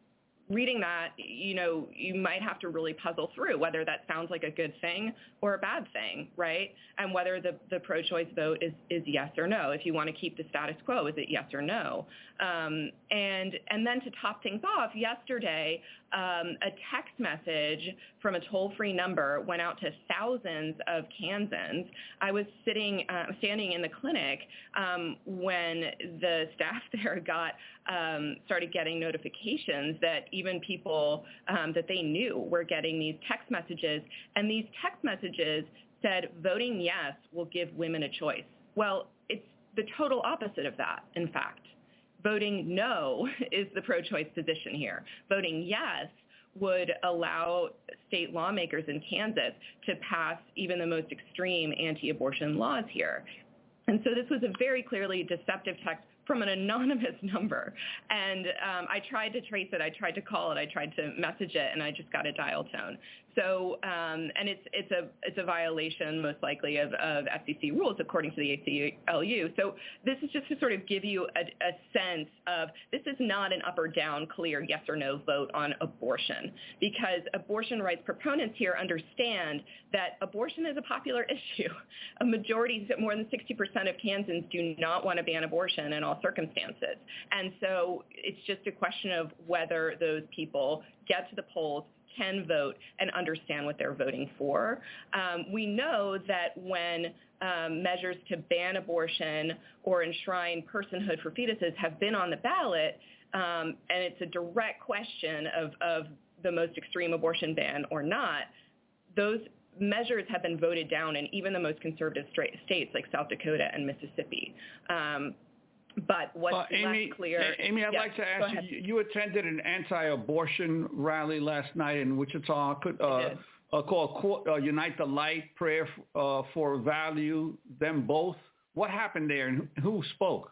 reading that, you know, you might have to really puzzle through whether that sounds like a good thing or a bad thing, right? And whether the, the pro-choice vote is, is yes or no. If you want to keep the status quo, is it yes or no? Um, and and then to top things off, yesterday, um, a text message from a toll-free number went out to thousands of Kansans. I was sitting, uh, standing in the clinic um, when the staff there got um, started getting notifications that even people um, that they knew were getting these text messages, and these text messages said voting yes will give women a choice. Well, it's the total opposite of that, in fact. Voting no is the pro-choice position here. Voting yes would allow state lawmakers in Kansas to pass even the most extreme anti-abortion laws here. And so this was a very clearly deceptive text from an anonymous number. And um, I tried to trace it, I tried to call it, I tried to message it, and I just got a dial tone. So, um, and it's it's a it's a violation most likely of, of F C C rules according to the A C L U. So this is just to sort of give you a, a sense of this is not an up or down clear yes or no vote on abortion, because abortion rights proponents here understand that abortion is a popular issue. A majority, more than sixty percent of Kansans do not want to ban abortion in all circumstances. And so it's just a question of whether those people get to the polls, can vote, and understand what they're voting for. Um, we know that when um, measures to ban abortion or enshrine personhood for fetuses have been on the ballot, um, and it's a direct question of, of the most extreme abortion ban or not, those measures have been voted down in even the most conservative states like South Dakota and Mississippi. Um, But what's uh, Amy, less clear... Uh, Amy, I'd yes, like to ask you, you attended an anti-abortion rally last night in Wichita could, uh, uh, called uh, Unite the Light, Prayer uh, for Value, them both. What happened there and who spoke?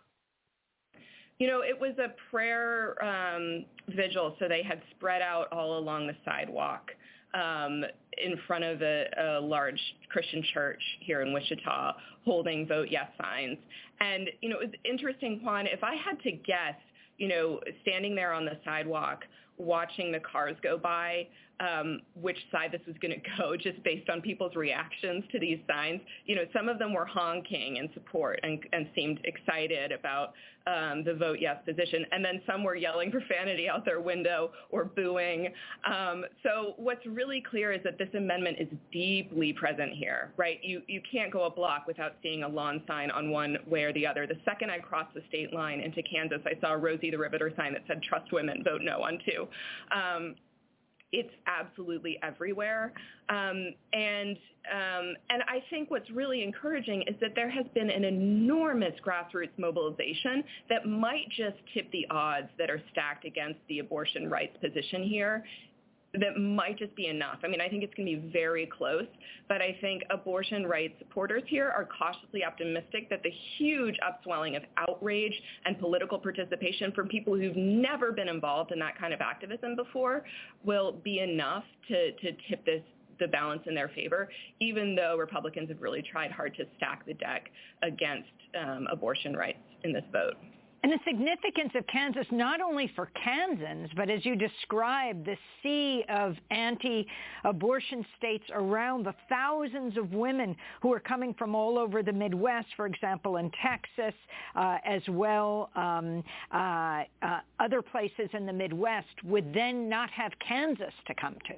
You know, it was a prayer um, vigil, so they had spread out all along the sidewalk um, in front of a, a large Christian church here in Wichita, holding Vote Yes signs. And, you know, it was interesting, Juan, if I had to guess, you know, standing there on the sidewalk, watching the cars go by, um, which side this was going to go just based on people's reactions to these signs. You know, some of them were honking in support and, and seemed excited about um, the Vote Yes position. And then some were yelling profanity out their window or booing. Um, so what's really clear is that this amendment is deeply present here, right? You, you can't go a block without seeing a lawn sign on one way or the other. The second I crossed the state line into Kansas, I saw a Rosie the Riveter sign that said, "Trust women, vote no" on two. Um, it's absolutely everywhere. Um, and um, and I think what's really encouraging is that there has been an enormous grassroots mobilization that might just tip the odds that are stacked against the abortion rights position here. That might just be enough. I mean, I think it's going to be very close, but I think abortion rights supporters here are cautiously optimistic that the huge upswelling of outrage and political participation from people who've never been involved in that kind of activism before will be enough to, to tip this the balance in their favor, even though Republicans have really tried hard to stack the deck against um, abortion rights in this vote. And the significance of Kansas, not only for Kansans, but as you described, the sea of anti-abortion states around, the thousands of women who are coming from all over the Midwest, for example, in Texas, uh, as well, um, uh, uh, other places in the Midwest, would then not have Kansas to come to.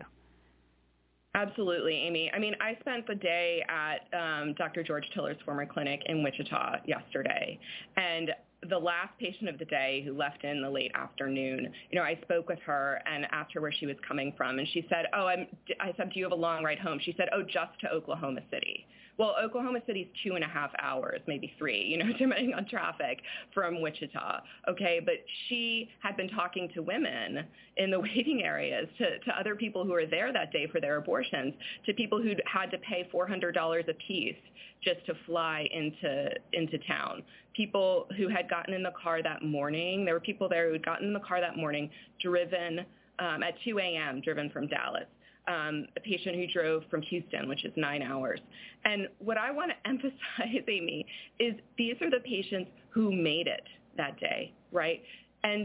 Absolutely, Amy. I mean, I spent the day at um, Doctor George Tiller's former clinic in Wichita yesterday, and the last patient of the day who left in the late afternoon, you know, I spoke with her and asked her where she was coming from, and she said, oh, I'm, I said, do you have a long ride home? She said, oh, just to Oklahoma City. Well, Oklahoma City's two and a half hours, maybe three, you know, depending on traffic from Wichita, okay? But she had been talking to women in the waiting areas, to, to other people who were there that day for their abortions, to people who'd had to pay four hundred dollars a piece just to fly into into town. People who had gotten in the car that morning, there were people there who had gotten in the car that morning, driven um, at two a.m., driven from Dallas. Um, a patient who drove from Houston, which is nine hours. And what I want to emphasize, Amy, is these are the patients who made it that day, right? And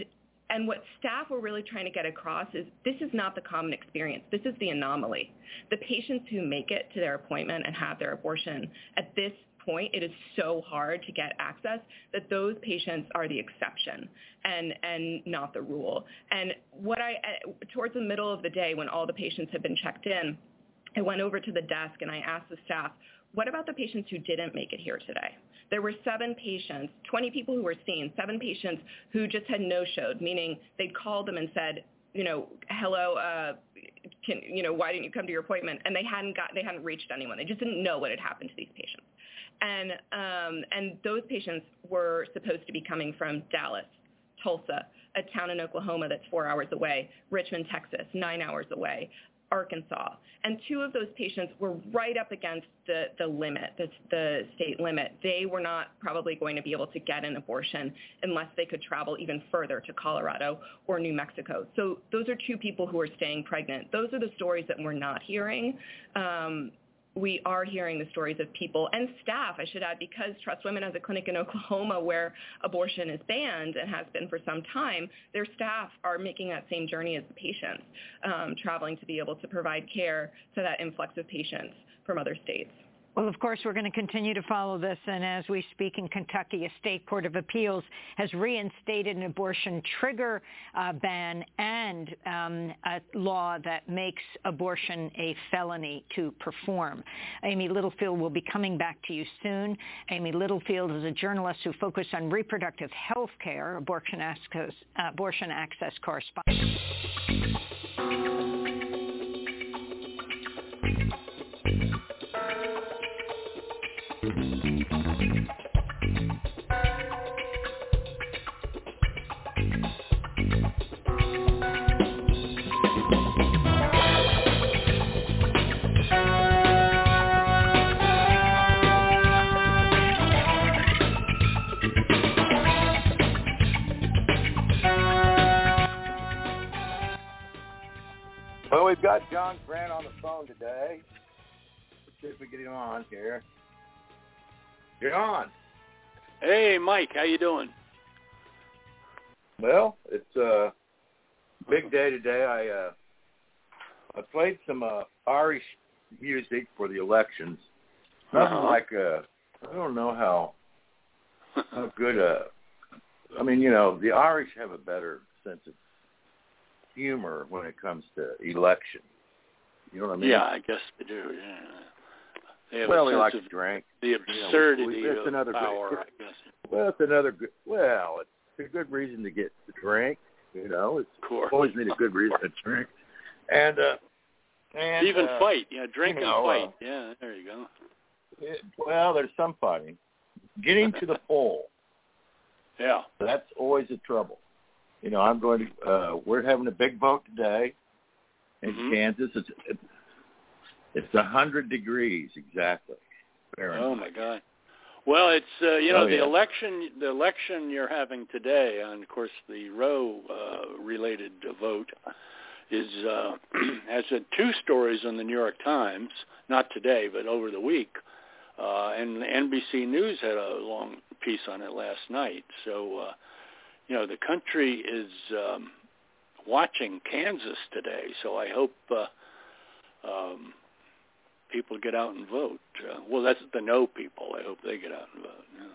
And what staff were really trying to get across is this is not the common experience. This is the anomaly. The patients who make it to their appointment and have their abortion, at this point, it is so hard to get access that those patients are the exception and, and not the rule. And what I, towards the middle of the day when all the patients had been checked in, I went over to the desk and I asked the staff, what about the patients who didn't make it here today? There were seven patients, twenty people who were seen, seven patients who just had no-showed, meaning they'd called them and said, you know, hello, uh, can, you know, why didn't you come to your appointment? And they hadn't got, they hadn't reached anyone. They just didn't know what had happened to these patients. And um, and those patients were supposed to be coming from Dallas, Tulsa, a town in Oklahoma that's four hours away, Richmond, Texas, nine hours away, Arkansas. And two of those patients were right up against the, the limit, the, the state limit. They were not probably going to be able to get an abortion unless they could travel even further to Colorado or New Mexico. So those are two people who are staying pregnant. Those are the stories that we're not hearing. Um, we are hearing the stories of people and staff, I should add, because Trust Women has a clinic in Oklahoma where abortion is banned and has been for some time. Their staff are making that same journey as the patients, um, traveling to be able to provide care to that influx of patients from other states. Well, of course, we're going to continue to follow this. And as we speak in Kentucky, a state court of appeals has reinstated an abortion trigger uh, ban and um, a law that makes abortion a felony to perform. Amy Littlefield will be coming back to you soon. Amy Littlefield is a journalist who focuses on reproductive health care, abortion access, uh, abortion access correspondent. Well, we've got John Grant on the phone today. Let's see if we get him on here. John. Hey, Mike. How you doing? Well, it's a big day today. I uh, I played some uh, Irish music for the elections. Nothing uh-huh. like uh, I don't know how how good. Uh, I mean, you know, the Irish have a better sense of humor when it comes to election. You know what I mean? Yeah, I guess they do. Yeah. They have well, a they like of to drink. The absurdity you know, it's of another power, good, I guess. Well, it's another good. Well, it's a good reason to get to drink. You know, it's of course. always need a good reason to drink, and uh, and even uh, fight. Yeah, drink you know, and fight. Uh, yeah, there you go. It, well, there's some fighting. Getting to the poll. Yeah, that's always a trouble. You know, I'm going to. Uh, we're having a big vote today in mm-hmm. Kansas. It's it's it's a hundred degrees exactly. Fahrenheit. Oh my God. Well, it's uh, you know oh, the yeah. election. The election you're having today, and of course the Roe uh, related vote, is uh, has had two stories in the New York Times. Not today, but over the week. Uh, and N B C News had a long piece on it last night. So, uh, you know, the country is um, watching Kansas today. So I hope uh, um, people get out and vote. Uh, well, that's the no people. I hope they get out and vote. Yeah.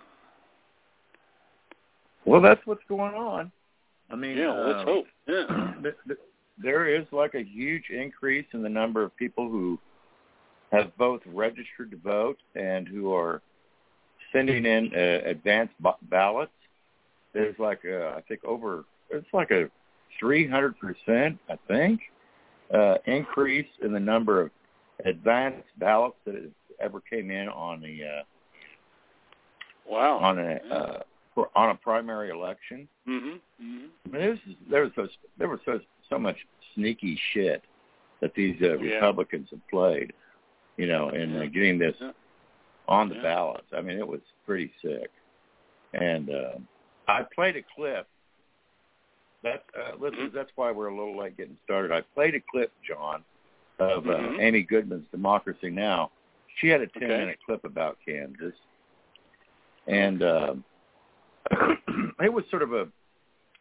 Well, that's what's going on. I mean, yeah, uh, let's hope. Yeah. There is like a huge increase in the number of people who have both registered to vote and who are sending in uh, advanced b- ballots. There's like a, I think over, it's like a three hundred percent, I think, uh, increase in the number of advanced ballots that has ever came in on the uh, wow on a uh, for, on a primary election. Mm-hmm. Mm-hmm. I mean, this is, there was so, there was so so much sneaky shit that these uh, yeah. Republicans have played. You know, and uh, getting this yeah. on the yeah. ballots. I mean, it was pretty sick. And uh, I played a clip. That uh, listen, mm-hmm. that's why we're a little late getting started. I played a clip, John, of uh, mm-hmm. Amy Goodman's Democracy Now! She had a ten-minute okay. clip about Kansas, and uh, it was sort of a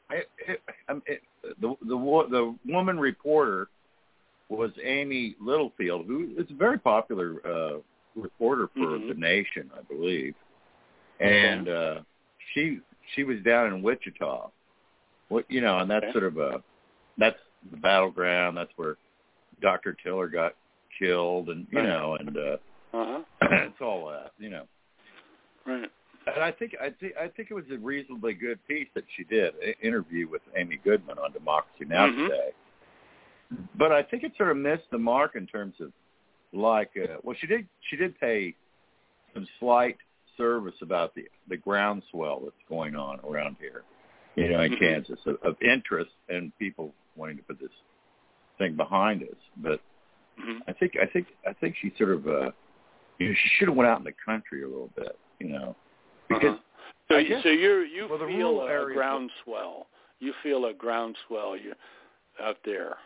it, it, it, the the the woman reporter was Amy Littlefield, who is a very popular uh, reporter for mm-hmm. The Nation, I believe, and uh, she she was down in Wichita, what you know, and that's okay. sort of a that's the battleground. That's where Doctor Tiller got killed, and you right. know, and uh, uh-huh. it's all that, you know. Right. And I think I think I think it was a reasonably good piece that she did, an interview with Amy Goodman on Democracy Now! Mm-hmm. Today. But I think it sort of missed the mark in terms of, like, uh, well, she did she did pay some slight service about the the groundswell that's going on around here, you know, in mm-hmm. Kansas, of, of interest and people wanting to put this thing behind us. But mm-hmm. I think I think I think she sort of, uh, you know, she should have went out in the country a little bit, you know. Because uh-huh. so, guess, so you you well, feel a areas, groundswell. You feel a groundswell you out there.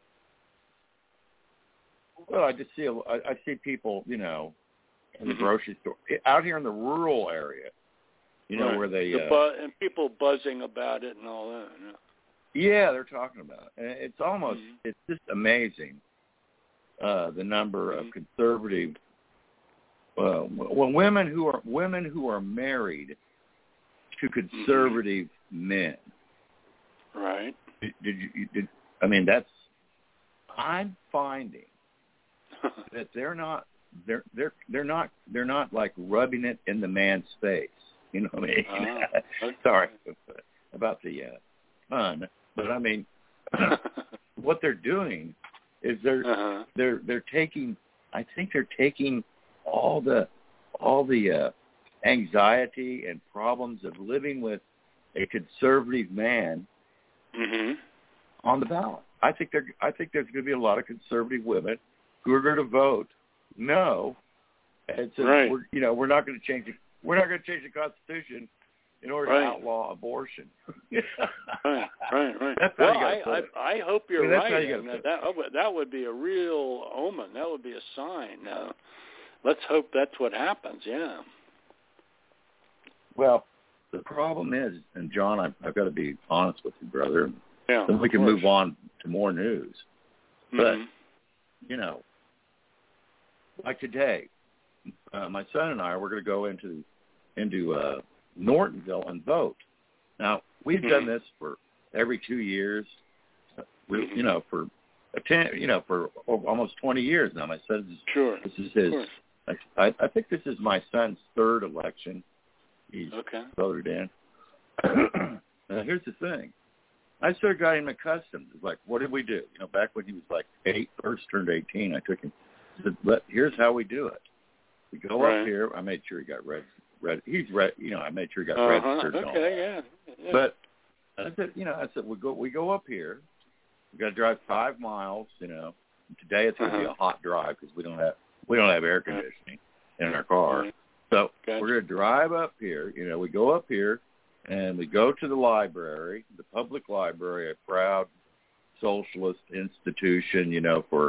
Well, I just see a, I, I see people, you know, in the mm-hmm. grocery store out here in the rural area, you know, right. where they the uh, bu- and people buzzing about it and all that. Yeah, yeah they're talking about it. And it's almost mm-hmm. it's just amazing uh, the number mm-hmm. of conservative. Well, well, women who are women who are married to conservative mm-hmm. men. Right. Did, did you? Did I mean that's? I'm finding that they're not they're they're they're not they're not like rubbing it in the man's face. You know what I mean? Uh, okay. Sorry about the uh, pun, but I mean what they're doing is they're uh-huh. they're they're taking. I think they're taking. all the all the uh, anxiety and problems of living with a conservative man mm-hmm. on the ballot. I think there I think there's going to be a lot of conservative women who are going to vote no, and so right. we're, you know we're not going to change it. We're not going to change the Constitution in order right. to outlaw abortion. right, right, right. That's well, I, I, I hope you're I mean, right. You and that, that would be a real omen. That would be a sign. Uh, Let's hope that's what happens, yeah. Well, the problem is, and John, I've, I've got to be honest with you, brother. Yeah, then we can course. move on to more news. Mm-hmm. But, you know, like today, uh, my son and I, we're going to go into into uh, Nortonville and vote. Now, we've mm-hmm. done this for every two years, we, mm-hmm. you know, for ten, you know, for almost twenty years now. My son's sure. This is his. I, I think this is my son's third election he's okay. voted in. Now, here's the thing. I sort of got him accustomed. It's like, what did we do? You know, back when he was like eight, first turned eighteen, I took him, said, "But here's how we do it. We go right. up here." I made sure he got red. Red. He's red. You know, I made sure he got uh-huh. registered. And okay, all yeah. yeah. But I said, you know, I said we go we go up here. We got to drive five miles. You know, today it's going to uh-huh. be a hot drive because we don't have we don't have air conditioning in our car. Right. So gotcha. we're going to drive up here. You know, we go up here. And we go to the library, the public library, a proud socialist institution, you know, for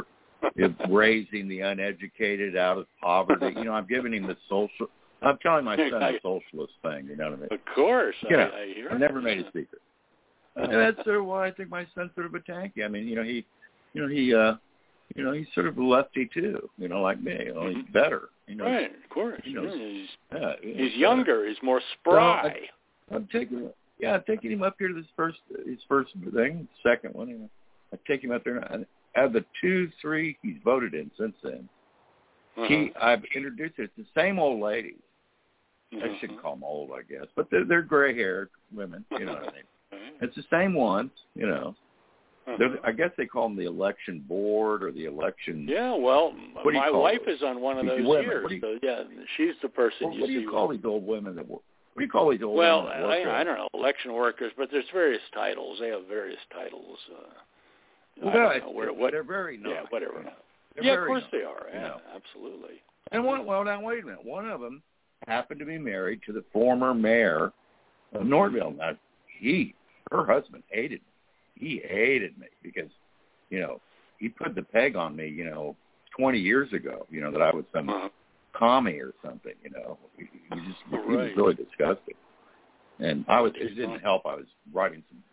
raising the uneducated out of poverty. You know, I'm giving him the social. I'm telling my son a socialist thing. You know what I mean? Of course, you know, I, I hear. I never made a secret. And that's sort of why I think my son's sort of a tanky. I mean, you know, he, you know, he, uh, you know, he's sort of a lefty too. You know, like me. You know, he's better. You know, right, of course. He knows, yeah, he's yeah, he's younger. He's more spry. So I, I'm taking, yeah, I'm taking him up here to this first, his first thing, second one. You know, I take him up there. And out of the two, three he's voted in since then, uh-huh. he, I've introduced it. It's the same old ladies. Uh-huh. I shouldn't call them old, I guess, but they're, they're gray-haired women. You know what I mean? Uh-huh. It's the same ones. You know, uh-huh. I guess they call them the election board or the election. Yeah, well, my wife it? is on one of those women. years. You, so yeah, she's the person. Well, you what do you see call with. these old women that work? What do you call these old well, women that work I, I don't know, election workers, but there's various titles. They have various titles. Uh, well, I don't know, it's, where, it's, what, they're very nice. Yeah, whatever. They're yeah, very of course nice, they are. Yeah, you know. absolutely. And one, well, now wait a minute. One of them happened to be married to the former mayor of Nortonville. Now, he, her husband, hated me. He hated me because, you know, he put the peg on me, you know, twenty years ago. You know that I was some uh-huh. commie or something. You know, he, he just oh, he right. was really disgusting. And I was. It didn't help. I was writing some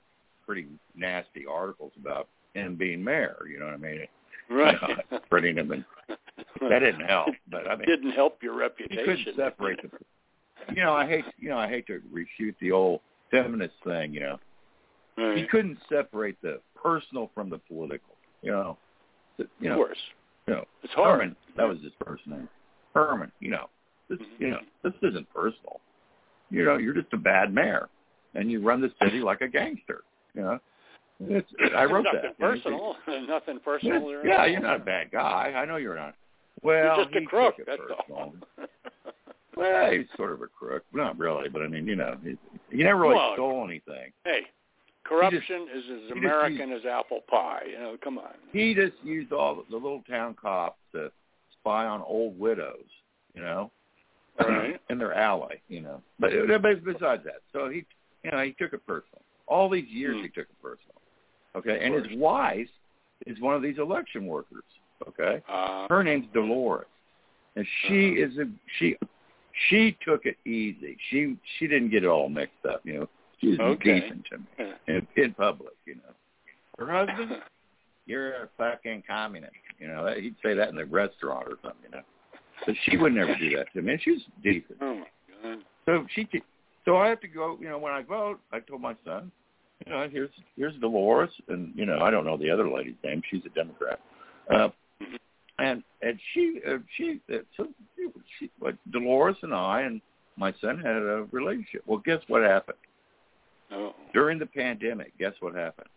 pretty nasty articles about him being mayor. You know what I mean? Right. You know, printing him, and that didn't help. But I mean, didn't help your he reputation. couldn't separate the. You know, I hate. You know, I hate to refute the old feminist thing. You know, right. he couldn't separate the personal from the political. You know, the, you of know, course. You know, it's hard. Herman, that was his first name. Herman. You know, this. You know, this isn't personal. You know, you're just a bad mayor, and you run the city like a gangster. You know. It's, I wrote nothing that. Personal. You know, nothing personal. It's, yeah, you're not a bad guy. I know you're not. Well, you're just a he crook. Took it That's personal. all. Well, he's sort of a crook. Not really, but I mean, you know, he, he never really well, stole anything. Hey, corruption just, is as American just, as apple pie. You know, come on. He just used all the, the little town cops to spy on old widows. You know, right. in their alley. You know, but, but besides that, so he, you know, he took it personal. All these years, hmm. he took it personal. Okay, and his wife is one of these election workers. Okay, uh, her name's Dolores, and she uh, is a she. She took it easy. She she didn't get it all mixed up. You know, she was okay. decent to me in, in public. You know, her husband, you're a fucking communist. You know, he'd say that in the restaurant or something. You know, but she would never do that to me. And she was decent. Oh my God. So she so I have to go. You know, when I vote, I told my son, you know, here's here's Dolores, and you know, I don't know the other lady's name. She's a Democrat, uh, and and she uh, she uh, so she, like Dolores and I and my son had a relationship. Well, guess what happened? Oh. During the pandemic, guess what happened?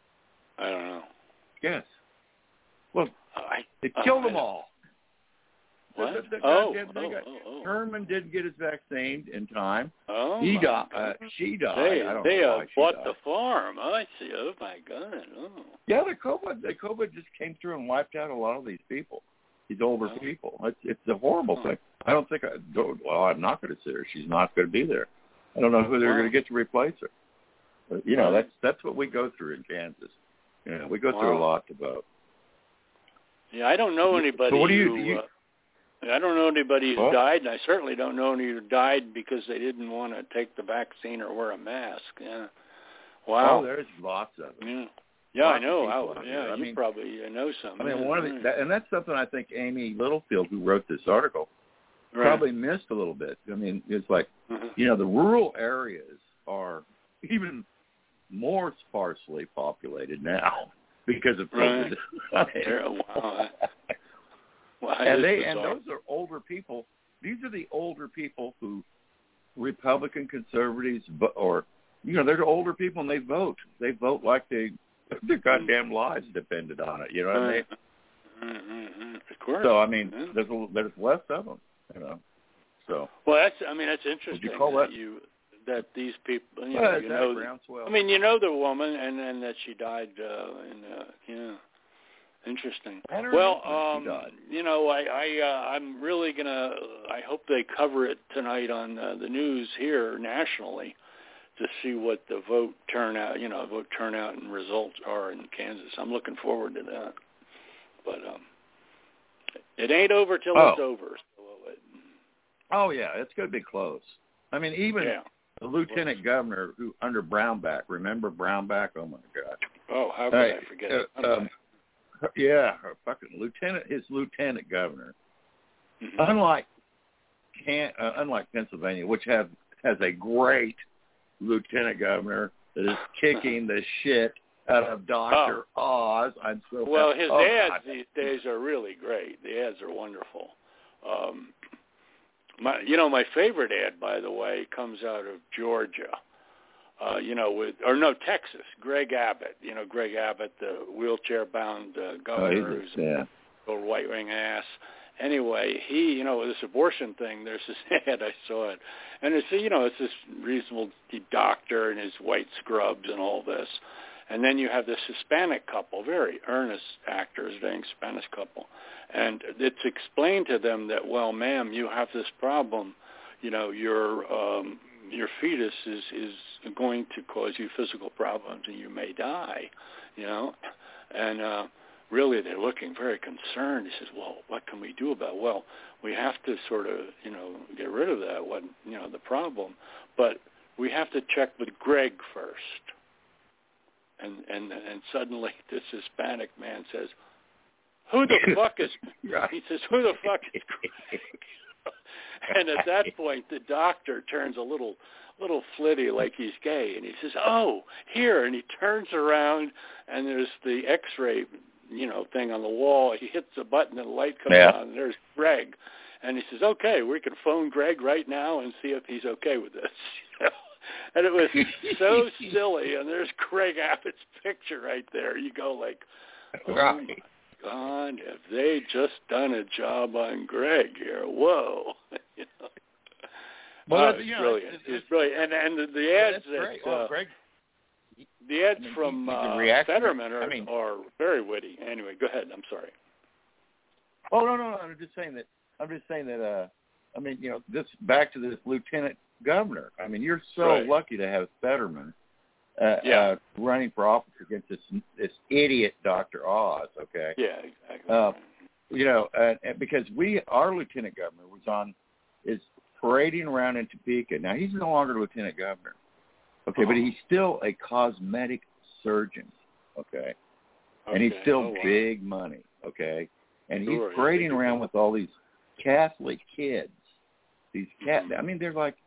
I don't know. Guess. Well, I, they oh, killed I, them all. What? The, the, the oh, goddamn, oh, got, oh, oh. Herman didn't get his vaccine in time. Oh, he my died. God. Uh, she died. They, I don't they know uh, why she bought died. the farm. Oh, I see. Oh, my God. Oh. Yeah, the COVID, the COVID just came through and wiped out a lot of these people, these older oh. people. It's, it's a horrible oh. thing. I don't think I. Well, I'm not going to see her. She's not going to be there. I don't know who they're wow. going to get to replace her. But, you know, that's that's what we go through in Kansas. You know, we go wow. through a lot to vote. Yeah, I don't know anybody so what do you, who. do you, uh, I don't know anybody who what? died, and I certainly don't know anybody who died because they didn't want to take the vaccine or wear a mask. Yeah. Wow. Oh, there's lots of them. Yeah. Yeah, lots I know. I, yeah, I you mean, probably know some. I mean, yeah, one of the, right. that, and that's something I think Amy Littlefield, who wrote this article, right. probably missed a little bit. I mean, it's like, uh-huh. you know, the rural areas are even more sparsely populated now because of COVID. Right. I mean, wow. Wow, and they bizarre. and those are older people. These are the older people who Republican conservatives or you know they're older people and they vote. They vote like they their goddamn lives depended on it. You know what I mean? Mm-hmm. Of course. So I mean, mm-hmm. there's a, there's less of them. You know. So. Well, that's I mean that's interesting. Would you call that, that you that these people you well, know you know groundswell? I mean you know the woman and and that she died uh, in uh, yeah. Interesting. Well, um, you know, I, I uh, I'm really gonna. I hope they cover it tonight on uh, the news here nationally to see what the vote turnout, you know, vote turnout and results are in Kansas. I'm looking forward to that. But um, it ain't over till oh. it's over. So it, oh yeah, it's gonna be close. I mean, even yeah. the lieutenant governor who under Brownback. Remember Brownback? Oh my God. Oh, how could hey, I forget uh, it? Um, Yeah, her fucking lieutenant, his lieutenant governor. Mm-hmm. Unlike can, uh, unlike Pennsylvania, which have has a great lieutenant governor that is kicking the shit out of Doctor Oh. Oz. I'm so well, happy. his oh, ads God. these days are really great. The ads are wonderful. Um, my, you know, my favorite ad, by the way, comes out of Georgia. Uh, you know, with or no Texas, Greg Abbott. You know, Greg Abbott, the wheelchair-bound uh, governor, oh, who's yeah. a little right-wing ass. Anyway, he, you know, with this abortion thing, there's this ad, I saw it, and it's, you know, it's this reasonable doctor and his white scrubs and all this, and then you have this Hispanic couple, very earnest actors, dating Spanish couple, and it's explained to them that, well, ma'am, you have this problem, you know, your um, your fetus is is going to cause you physical problems and you may die, you know, and uh, really they're looking very concerned. He says, well, what can we do about it? Well, we have to sort of, you know, get rid of that, what, you know, the problem, but we have to check with Greg first. and and and suddenly this Hispanic man says, "Who the fuck is?" He says, "Who the fuck is Greg?" And at that point, the doctor turns a little little flitty, like he's gay, and he says, "Oh, here!" And he turns around, and there's the X-ray, you know, thing on the wall. He hits a button, and the light comes yeah. on, and there's Greg. And he says, "Okay, we can phone Greg right now and see if he's okay with this." And it was so silly. And there's Greg Abbott's picture right there. You go like, "Oh right. my God, have they just done a job on Greg here? Whoa!" You know? Well, oh, that's, it's you know, brilliant. It's, it's brilliant. And and the, the ads well, that well, uh, Greg, the ads I mean, from he, uh, Fetterman are, I mean, are very witty. Anyway, go ahead. I'm sorry. Oh no, no, no. I'm just saying that. I'm just saying that. Uh, I mean, you know, this back to this lieutenant governor. I mean, you're so Right. lucky to have Fetterman uh, Yeah. uh, running for office against this this idiot Doctor Oz. Okay. Yeah, exactly. Uh, you know, uh, because we, our lieutenant governor was on, is parading around in Topeka. Now he's no longer lieutenant governor. Okay, oh. but he's still a cosmetic surgeon. Okay. And he's Okay. still oh, wow. big money. Okay. And Sure, he's parading yeah, around with all these Catholic kids. These cat, mm-hmm. I mean, they're like,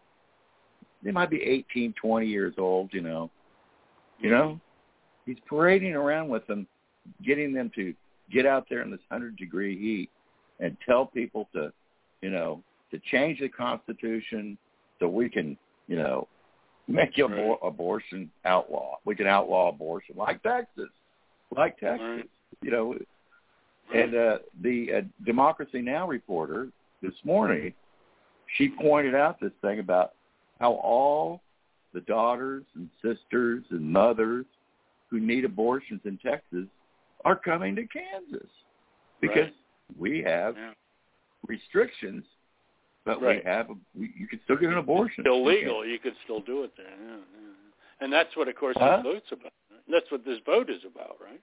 they might be eighteen, twenty years old, you know. You know? He's parading around with them, getting them to get out there in this hundred-degree heat and tell people to, you know, to change the Constitution so we can, you know, make abor- right. abortion outlaw. We can outlaw abortion, like Texas. Like Texas, right. you know. And uh, the uh, Democracy Now! Reporter this morning, she pointed out this thing about how all the daughters and sisters and mothers who need abortions in Texas are coming to Kansas because right. we have yeah. restrictions, but right. we have a, we, you can still get an abortion. It's still legal. You can still do it there. Yeah, yeah. And that's what, of course, huh? this vote's about. That's what this vote is about, right?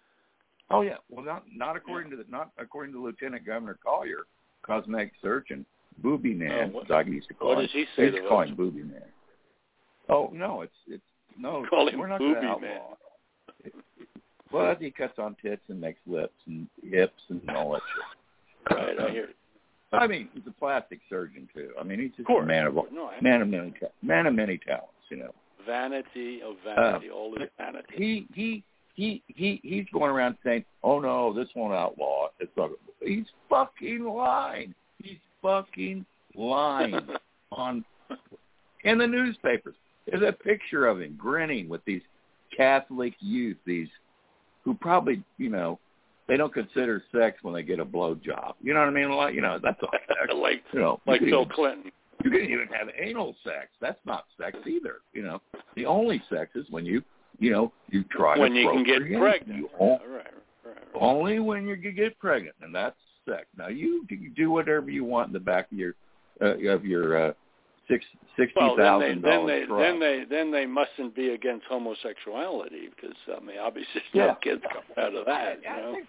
Oh yeah. Well, not not according yeah. to the, not according to Lieutenant Governor Collier, cosmetic surgeon, Booby Man, oh, what, as I used to call what him. does he say? They used to call him Booby Man. Oh no, it's it's no. Call him we're not going Booby to Man. outlaw. It, well, he cuts on tits and makes lips and hips and all that shit. Right, I hear. I mean, he's a plastic surgeon too. I mean, he's just of course. a man of no, I man of many man of many talents. You know, vanity of vanity, uh, all this vanity. He he. He he he's going around saying, "Oh no, this won't outlaw it." It's not. He's fucking lying. He's fucking lying on in the newspapers. There's a picture of him grinning with these Catholic youth, these who probably, you know, they don't consider sex when they get a blowjob. You know what I mean? Like, you know, that's all sex. like you know, like you Bill even, Clinton. You can even have anal sex. That's not sex either. You know, the only sex is when you. You know, you try when to you can get pregnant. You all, right, right, right. Only when you can get pregnant, and that's sex. Now you, you do whatever you want in the back of your uh, of your uh, six sixty well, thousand then dollars they, truck. then they then they mustn't be against homosexuality because I mean obviously yeah. no kids come out of that. You know?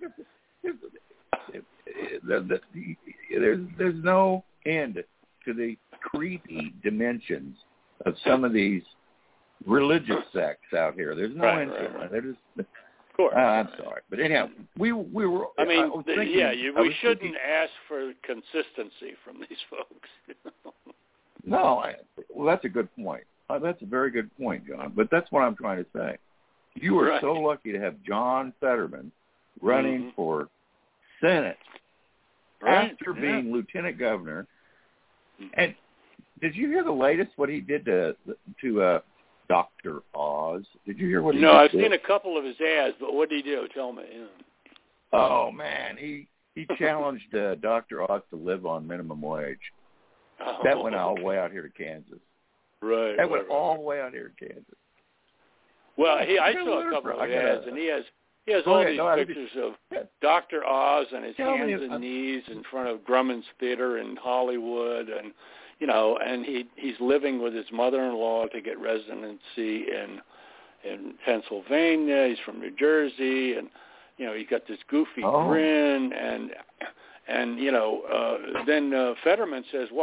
There's, there's there's no end to the creepy dimensions of some of these religious sects out here. There's no right, end right, to right. them. They're just, of course. Uh, I'm sorry, but anyhow, we we were. I mean, I was the, thinking, yeah, you, I we was shouldn't thinking, ask for consistency from these folks. no, I, well, that's a good point. Uh, that's a very good point, John. But that's what I'm trying to say. You are right. so lucky to have John Fetterman running mm-hmm. for Senate right. after yeah. being lieutenant governor. And did you hear the latest? What he did to to uh, Doctor Oz? Did you hear what he no, did? No, I've to? seen a couple of his ads, but what did he do? Tell me. Yeah. Oh man, he he challenged uh, Doctor Oz to live on minimum wage. Oh, that went all okay. the way out here to Kansas. Right. That went right, all right. the way out here to Kansas. Well, he I I saw a couple of I ads, gotta, and he has he has Go all ahead, these no, pictures of Doctor Oz on his Tell hands me, and uh, knees in front of Grumman's Theater in Hollywood, and you know, and he he's living with his mother-in-law to get residency in in Pennsylvania. He's from New Jersey, and you know, he got this goofy oh. grin, and and you know, uh, then uh, Fetterman says, well,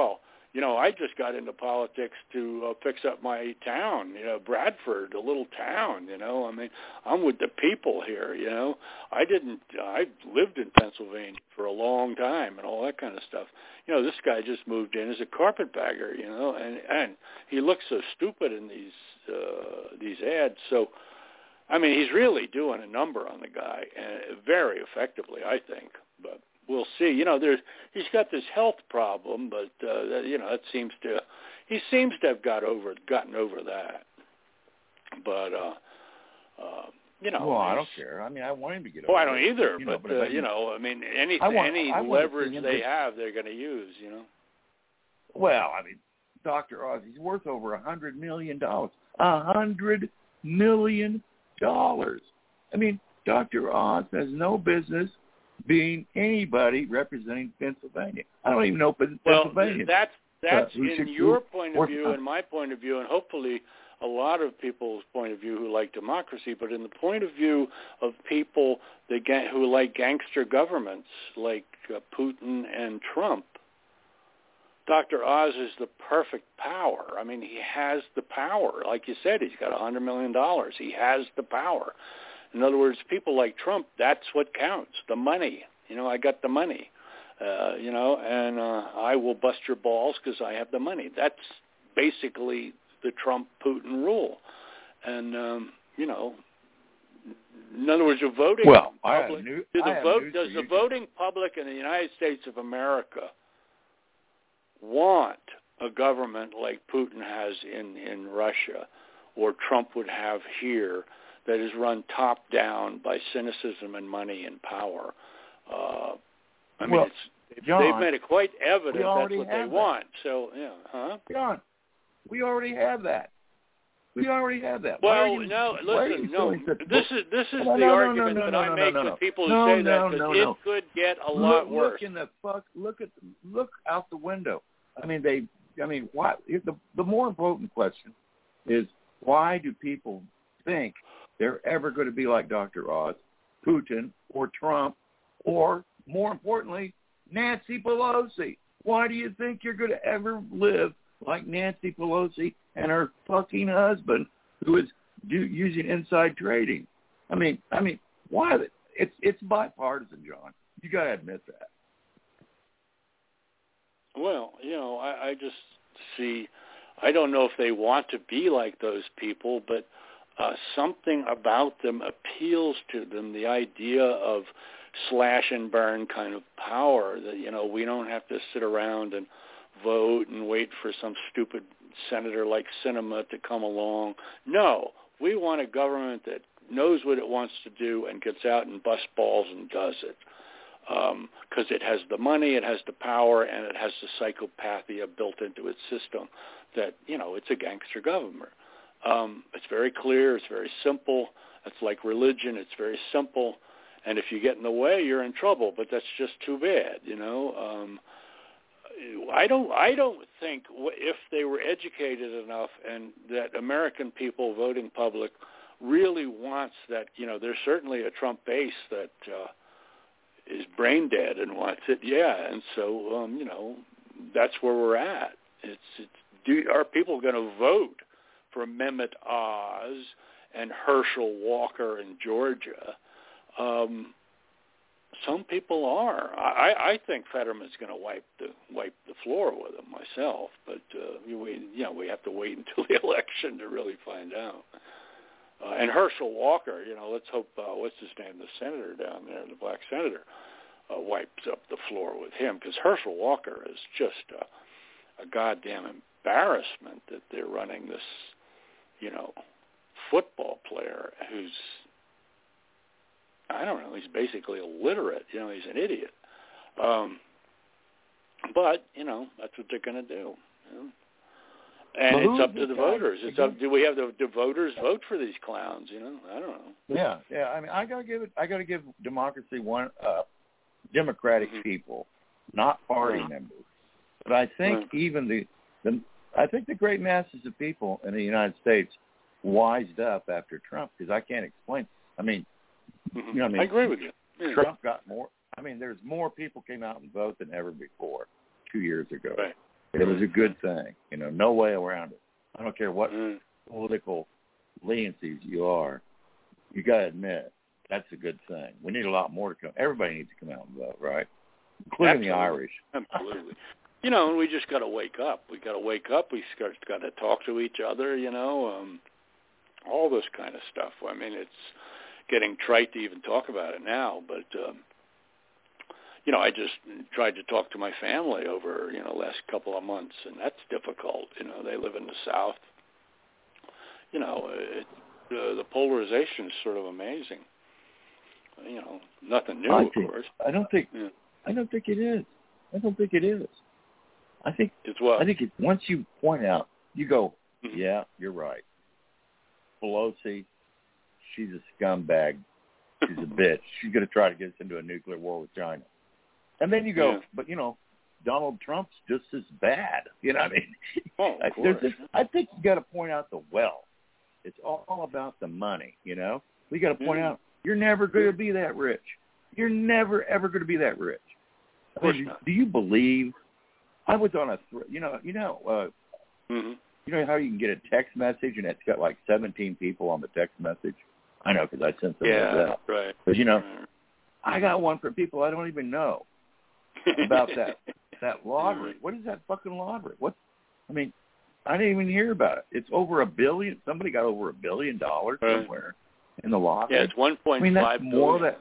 You know, I just got into politics to uh, fix up my town, you know, Bradford, a little town, you know. I mean, I'm with the people here, you know. I didn't, I lived in Pennsylvania for a long time and all that kind of stuff. You know, this guy just moved in as a carpetbagger, you know, and, and he looks so stupid in these uh, these ads. So, I mean, he's really doing a number on the guy, uh, very effectively, I think, but we'll see. You know, there's he's got this health problem, but uh, you know, it seems to he seems to have got over gotten over that. But uh, uh, you know, well, I don't care. I mean, I want him to get over. Oh, I don't it, either. You but know, but uh, you know, I mean, any I want, any I want leverage they get, have, they're going to use. You know. Well, I mean, Doctor Oz, he's worth over a hundred million dollars. A hundred million dollars. I mean, Doctor Oz has no business being anybody representing Pennsylvania. I don't even know Pennsylvania. Well, that's that's uh, in your point of view not. and my point of view, and hopefully a lot of people's point of view who like democracy. But in the point of view of people that ga- who like gangster governments like uh, Putin and Trump, Doctor Oz is the perfect power. I mean, he has the power. Like you said, he's got a hundred million dollars. He has the power. In other words, people like Trump, that's what counts, the money. You know, I got the money, uh, you know, and uh, I will bust your balls because I have the money. That's basically the Trump-Putin rule. And, um, you know, in other words, the voting well, public, new, do the vote, does the you. voting public in the United States of America want a government like Putin has in, in Russia or Trump would have here, that is run top down by cynicism and money and power? Uh, I mean, well, it's, John, they've made it quite evident that's what they that. want. So, yeah, huh? John, we already have that. We already have that. Well, you, no, listen, no. This is this is no, the no, argument no, no, that no, I no, make no, no. with people who no, say no, that because no, it no. could get a lot look, worse. Look in the fuck. Look at look out the window. I mean, they. I mean, why? The the more important question is why do people think they're ever going to be like Doctor Oz, Putin, or Trump, or, more importantly, Nancy Pelosi? Why do you think you're going to ever live like Nancy Pelosi and her fucking husband, who is do, using inside trading? I mean, I mean, why? It's it's bipartisan, John. You got to admit that. Well, you know, I, I just see. I don't know if they want to be like those people, but Uh, something about them appeals to them, the idea of slash and burn kind of power, that, you know, we don't have to sit around and vote and wait for some stupid senator like Sinema to come along. No, we want a government that knows what it wants to do and gets out and busts balls and does it. Because um, it has the money, it has the power, and it has the psychopathia built into its system that, you know, it's a gangster government. Um, it's very clear. It's very simple. It's like religion. It's very simple. And if you get in the way, you're in trouble. But that's just too bad, you know. Um, I don't. I don't think if they were educated enough, and that American people, voting public, really wants that. You know, there's certainly a Trump base that uh, is brain dead and wants it. Yeah, and so um, you know, that's where we're at. It's. it's do are people going to vote for Mehmet Oz and Herschel Walker in Georgia? Um, some people are. I, I think Fetterman's going to wipe the wipe the floor with him myself, but uh, we, you know, we have to wait until the election to really find out. Uh, and Herschel Walker, you know, let's hope uh, what's his name, the senator down there, the black senator, uh, wipes up the floor with him, because Herschel Walker is just a, a goddamn embarrassment that they're running this, you know, football player who's, I don't know, he's basically illiterate. You know, he's an idiot. Um, but, you know, that's what they're going to do. You know? And well, it's up to the guy? voters. It's up. Do we have the, the voters vote for these clowns? You know, I don't know. Yeah, yeah. I mean, I gotta give it. I gotta give democracy one uh, democratic mm-hmm. people, not party mm-hmm. members. But I think mm-hmm. even the the I think the great masses of people in the United States wised up after Trump, because I can't explain. I mean, mm-hmm. you know, I mean, I agree with you. Yeah. Trump got more. I mean, there's more people came out and vote than ever before two years ago. Right. It was a good thing. You know, no way around it. I don't care what mm. political leniencies you are. You got to admit, that's a good thing. We need a lot more to come. Everybody needs to come out and vote, right? Including Absolutely. the Irish. Absolutely. You know, and we just got to wake up. We got to wake up. We got to talk to each other, you know, um, all this kind of stuff. I mean, it's getting trite to even talk about it now, but, um, you know, I just tried to talk to my family over, you know, last couple of months, and that's difficult. You know, they live in the South. You know, it, uh, the polarization is sort of amazing. You know, nothing new, I of think, course. I don't think. Yeah. I don't think it is. I don't think it is. I think it's what. I think it, once you point out, you go, mm-hmm. yeah, you're right. Pelosi, she's a scumbag. She's a bitch. She's going to try to get us into a nuclear war with China. And then you go, yeah. but, you know, Donald Trump's just as bad. You know what I mean? Oh, of There's course. this, I think you got to point out the wealth. It's all about the money, you know? We got to point yeah. out, you're never going to be that rich. You're never, ever going to be that rich. Of course I mean, not. Do you believe? I was on a, you know, you know, uh, mm-hmm. you know how you can get a text message and it's got like seventeen people on the text message? I know because I sent them yeah, those out. right. But, you know, right. I got one from people I don't even know about that that lottery. What is that fucking lottery? What? I mean, I didn't even hear about it. It's over a billion. Somebody got over a billion dollars right. somewhere in the lottery. Yeah, it's one point I mean, that's five more billion. that.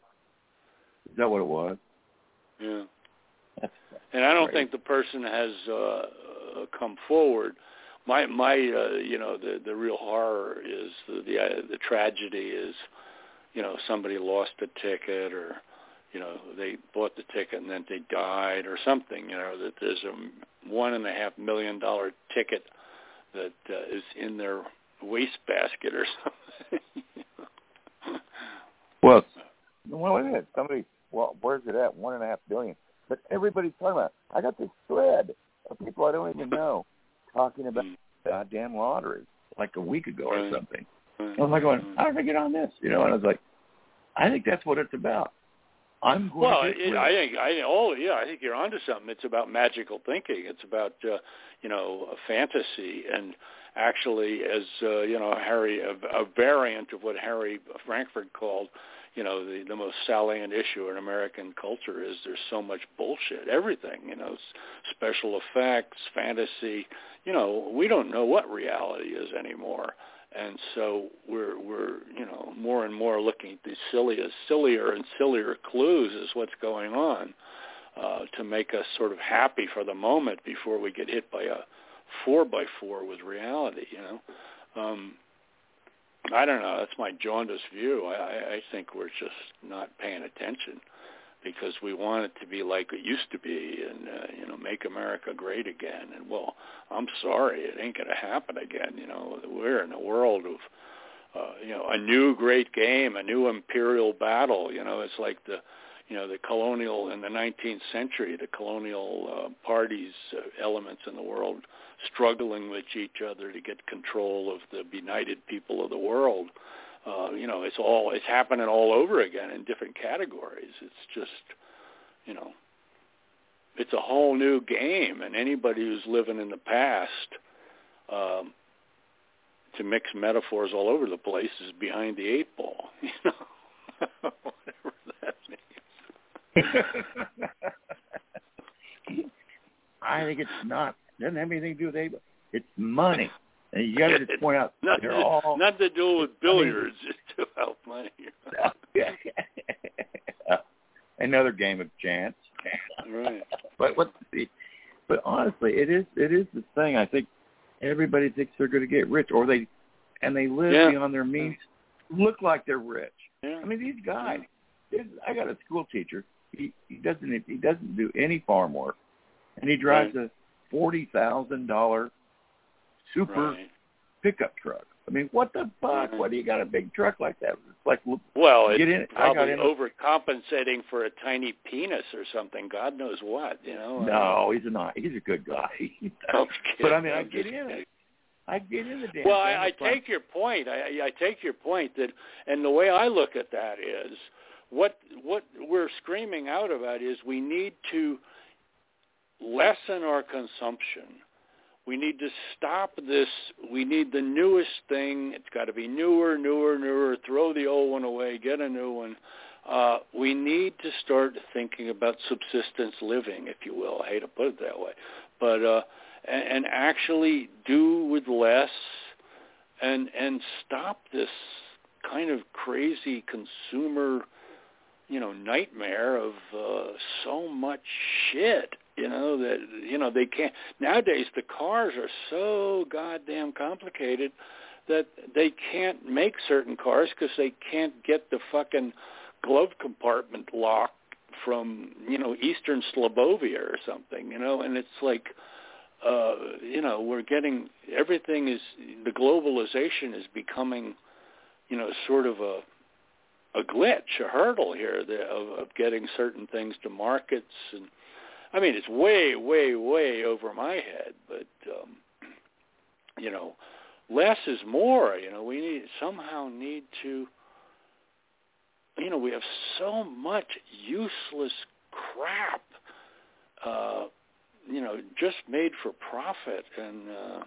Is that what it was? Yeah. That's, that's and I don't crazy. think the person has uh, come forward. My my uh, you know the the real horror is the the, uh, the tragedy is, you know, somebody lost a ticket or, you know, they bought the ticket and then they died or something. You know, that there's a one and a half million dollar ticket that uh, is in their wastebasket or something. Well, well, wait a minute. Somebody, well, where's it at? One and a half billion. But everybody's talking about. I got this thread of people I don't even know talking about goddamn lottery like a week ago or something. I was like going, how did I get on this? You know, and I was like, I think that's what it's about. I'm going well, to get it, I think I oh yeah, I think you're onto something. It's about magical thinking. It's about uh, you know a fantasy, and actually, as uh, you know, Harry a, a variant of what Harry Frankfurt called, you know, the the most salient issue in American culture is there's so much bullshit. Everything, you know, special effects, fantasy. You know, we don't know what reality is anymore. And so we're we're you know more and more looking at these silliest, sillier and sillier clues is what's going on uh, to make us sort of happy for the moment before we get hit by a four by four with reality. You know, um, I don't know. That's my jaundiced view. I, I think we're just not paying attention because we want it to be like it used to be, and uh, you know, make America great again. And well, I'm sorry, it ain't going to happen again. You know, we're in a world of, uh, you know, a new great game, a new imperial battle. You know, it's like the, you know, the colonial in the nineteenth century, the colonial uh, parties, uh, elements in the world struggling with each other to get control of the benighted people of the world. Uh, you know, it's all it's happening all over again in different categories. It's just, you know, it's a whole new game, and anybody who's living in the past, um, to mix metaphors all over the place, is behind the eight ball. You know, whatever that means. I think it's not. It doesn't have anything to do with eight ball. It's money. And you got to just point out not they're to, all not to do with billiards, I mean, just to help money. Another game of chance. Right. But what? But honestly, it is it is the thing. I think everybody thinks they're going to get rich, or they and they live yeah. beyond their means, look like they're rich. Yeah. I mean, these guys. I got a school teacher. He he doesn't he doesn't do any farm work, and he drives right. a forty thousand dollar super right. pickup truck. I mean, what the fuck? Mm-hmm. What do you got a big truck like that? It's like, well, get it's in. probably I got in overcompensating for a tiny penis or something. God knows what, you know. No, he's a not. He's a good guy. But I mean, I get in it. I get in the damn. Well, I, I take your point. I, I take your point that, and the way I look at that is, what what we're screaming out about is we need to lessen our consumption. We need to stop this. We need the newest thing. It's got to be newer, newer, newer. Throw the old one away. Get a new one. Uh, we need to start thinking about subsistence living, if you will. I hate to put it that way. But uh, and, and actually do with less and and stop this kind of crazy consumer, you know, nightmare of uh, so much shit. You know, that, you know, they can't, nowadays the cars are so goddamn complicated that they can't make certain cars because they can't get the fucking glove compartment lock from, you know, Eastern Slobovia or something, you know, and it's like, uh, you know, we're getting, everything is, the globalization is becoming, you know, sort of a, a glitch, a hurdle here the, of, of getting certain things to markets. And I mean, it's way, way, way over my head, but, um, you know, less is more. You know, we need somehow need to, you know, we have so much useless crap, uh, you know, just made for profit. And uh,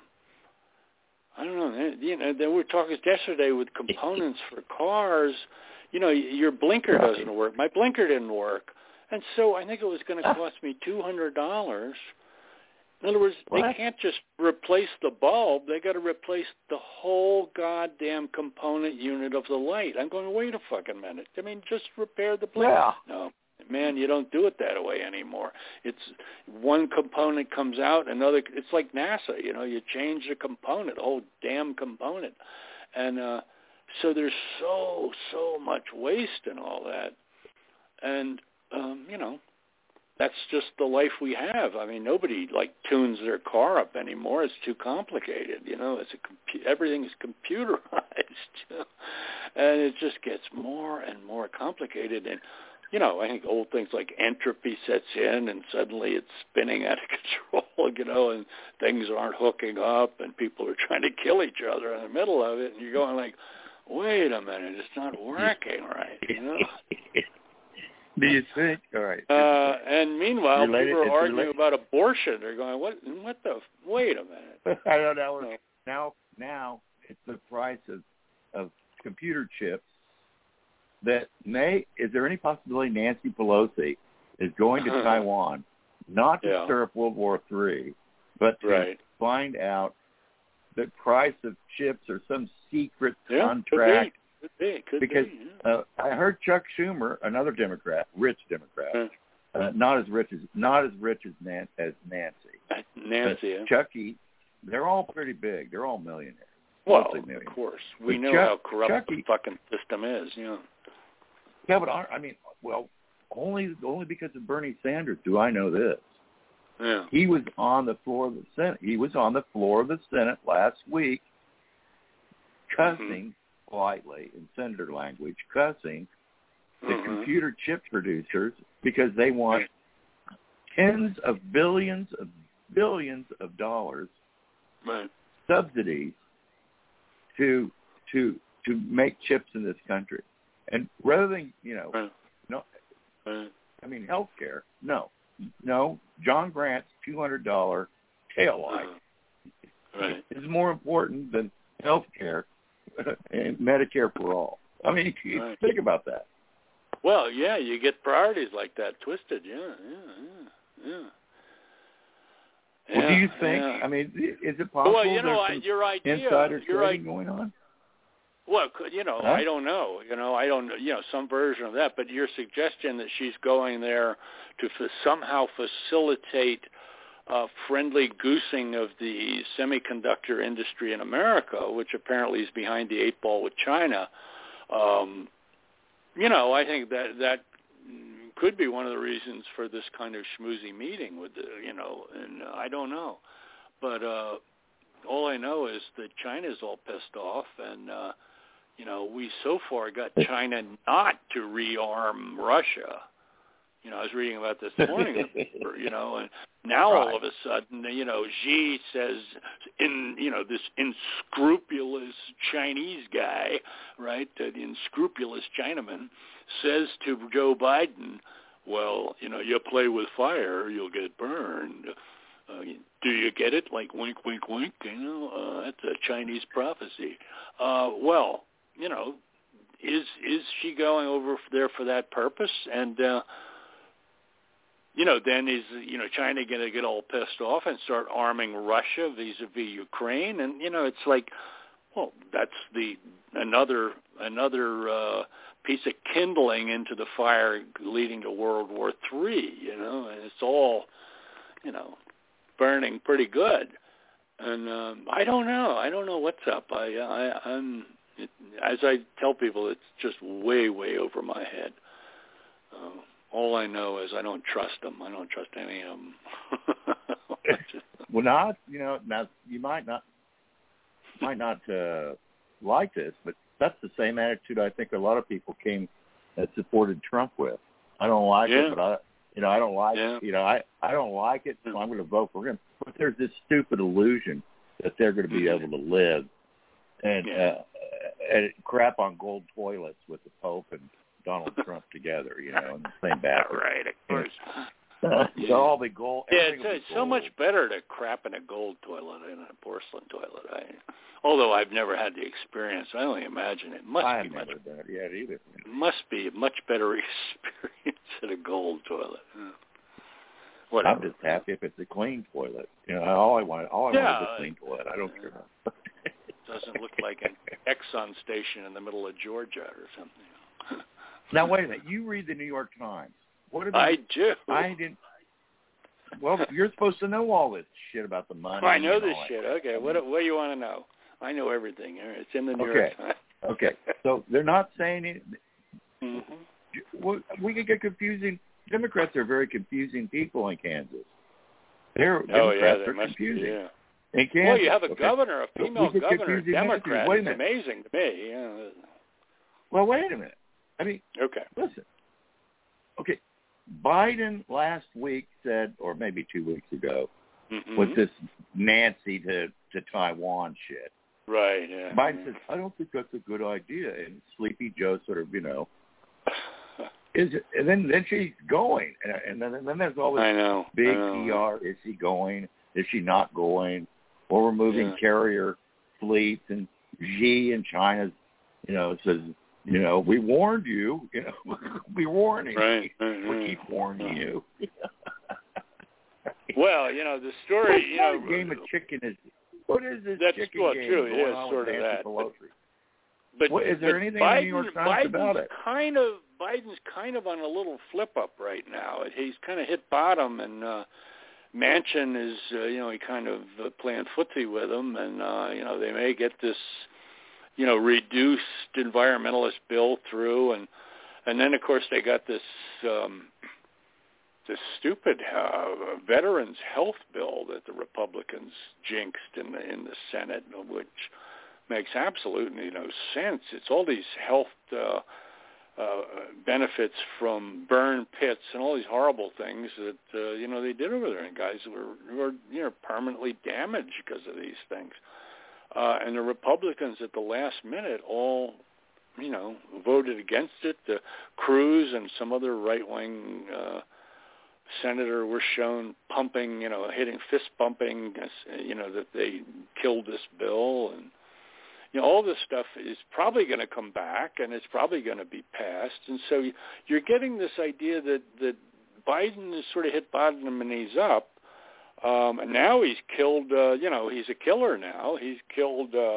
I don't know, you know, they were talking yesterday with components for cars. You know, your blinker doesn't work. My blinker didn't work. And so I think it was going to cost me two hundred dollars. In other words, what? They can't just replace the bulb. They got to replace the whole goddamn component unit of the light. I'm going, wait a fucking minute. I mean, just repair the blinker. Yeah. No, man, you don't do it that way anymore. It's one component comes out, another. It's like NASA. You know, you change the component, the whole damn component. And uh, so there's so, so much waste in all that. And Um, you know, that's just the life we have. I mean, nobody like tunes their car up anymore. It's too complicated. You know, it's a compu- everything is computerized, you know? And it just gets more and more complicated. And you know, I think old things like entropy sets in, and suddenly it's spinning out of control. You know, and things aren't hooking up, and people are trying to kill each other in the middle of it. And you're going like, wait a minute, it's not working right. You know. Do you think? All right. Uh, and meanwhile, related, people are arguing related. about abortion. They're going, what? What the? Wait a minute. I don't know. No. Now, now it's the price of of computer chips that may. Is there any possibility Nancy Pelosi is going to Taiwan, not to yeah. stir up World War Three, but to right. find out the price of chips or some secret yeah, contract? Could be, could because be, yeah. uh, I heard Chuck Schumer, another Democrat, rich Democrat, yeah. uh, not as rich as not as rich as, Nan- as Nancy. Nancy, yeah. Chucky, they're all pretty big. They're all millionaires. Well, of course, we but know Chuck, how corrupt Chucky, the fucking system is. Yeah. Yeah, but I mean, well, only only because of Bernie Sanders do I know this. Yeah. He was on the floor of the Senate. He was on the floor of the Senate last week, cussing. Mm-hmm. Politely, in senator language, cussing the mm-hmm. computer chip producers because they want tens of billions of billions of dollars right. subsidies to to to make chips in this country. And rather than you know, right. no, right. I mean healthcare. No, no. John Grant's two hundred dollar tail light uh-huh. right. is more important than healthcare. And Medicare for all. I mean, right. think about that. Well, yeah, you get priorities like that twisted. Yeah, yeah, yeah, yeah. Well, do you think? Yeah. I mean, is it possible well, you know, there's I, your idea, insider your trading I- going on? Well, you know, huh? I don't know. You know, I don't know. You know, some version of that. But your suggestion that she's going there to f- somehow facilitate Uh, friendly goosing of the semiconductor industry in America, which apparently is behind the eight ball with China. Um, you know, I think that that could be one of the reasons for this kind of schmoozy meeting with the, you know, and uh, I don't know. But uh, all I know is that China's all pissed off, and, uh, you know, we so far got China not to rearm Russia. You know, I was reading about this morning, you know, and now right. all of a sudden, you know, Xi says, in, you know, this unscrupulous Chinese guy, right, uh, the unscrupulous Chinaman, says to Joe Biden, well, you know, you play with fire, you'll get burned. Uh, do you get it? Like wink, wink, wink. You know, uh, that's a Chinese prophecy. Uh, well, you know, is is she going over there for that purpose? And uh, you know, then is you know China going to get all pissed off and start arming Russia vis-a-vis Ukraine? And you know, it's like, well, that's the another another uh, piece of kindling into the fire leading to World War Three. You know, and it's all, you know, burning pretty good. And um, I don't know. I don't know what's up. I, I I'm it, as I tell people, it's just way way over my head. Uh, all I know is I don't trust them. I don't trust any of them. Well, not you know. Now you might not might not uh, like this, but that's the same attitude I think a lot of people came that supported Trump with. I don't like yeah. it, but I, you know, I don't like yeah. it. You know, I, I don't like it, so I'm going to vote for him. But there's this stupid illusion that they're going to be able to live and yeah. uh, and crap on gold toilets with the Pope and Donald Trump together. You know, in the same bathroom. Right, of course. Uh, yeah. They'll all be gold. Yeah, it's, it's so much better to crap in a gold toilet than a porcelain toilet. I, although I've never had the experience, I only imagine it must I be have much. never done it yet either. It must be a much better experience in a gold toilet. Whatever. I'm just happy if it's a clean toilet. You know, all I want, all I yeah, want is a clean toilet. I don't care. It doesn't look like an Exxon station in the middle of Georgia or something. Now wait a minute. You read the New York Times. What about, I do. I didn't. Well, you're supposed to know all this shit about the money. Oh, I know and this all shit. That. Okay, what what do you want to know? I know everything. It's in the New okay. York Times. Okay, so they're not saying it. Mm-hmm. We, we could get confusing. Democrats are very confusing people in Kansas. They're oh Democrats yeah, they are must confusing. be, yeah. In Kansas, well, you have a okay. governor, a female we governor, Democrat. Wait a It's minute. amazing to me. Yeah. Well, wait a minute. I mean, okay. Listen. Okay, Biden last week said, or maybe two weeks ago, mm-hmm. was this Nancy to, to Taiwan shit. Right, yeah. Biden yeah. says, I don't think that's a good idea. And Sleepy Joe sort of, you know, is it, and then, then she's going. And, and, then, and then there's all this I know, big I know. P R. Is she going? Is she not going? Or we're moving yeah. carrier fleets. And Xi in China, you know, says, you know, we warned you. You know, we warning right, you. right, We right. keep warning you. Well, you know, the story, what you kind know, of game of chicken is what is this that's chicken well, game true. going It is on sort with of Nancy that. Pelosi? But, what, is there but anything Biden, in the New York Times Biden's about it? Kind of, Biden's kind of on a little flip up right now. He's kind of hit bottom, and uh, Manchin is, uh, you know, he kind of uh, playing footsie with him, and uh, you know, they may get this, you know, reduced environmentalist bill through, and and then of course they got this um, this stupid uh, veterans health bill that the Republicans jinxed in the in the Senate, which makes absolutely no sense. It's all these health uh, uh, benefits from burn pits and all these horrible things that uh, you know they did over there, and guys who were, who were you know permanently damaged because of these things. Uh, and the Republicans at the last minute all, you know, voted against it. The Cruz and some other right-wing uh, senator were shown pumping, you know, hitting fist bumping, you know, that they killed this bill. And, you know, all this stuff is probably going to come back, and it's probably going to be passed. And so you're getting this idea that, that Biden has sort of hit bottom and he's up. Um, and now he's killed, uh, you know, he's a killer now. He's killed uh,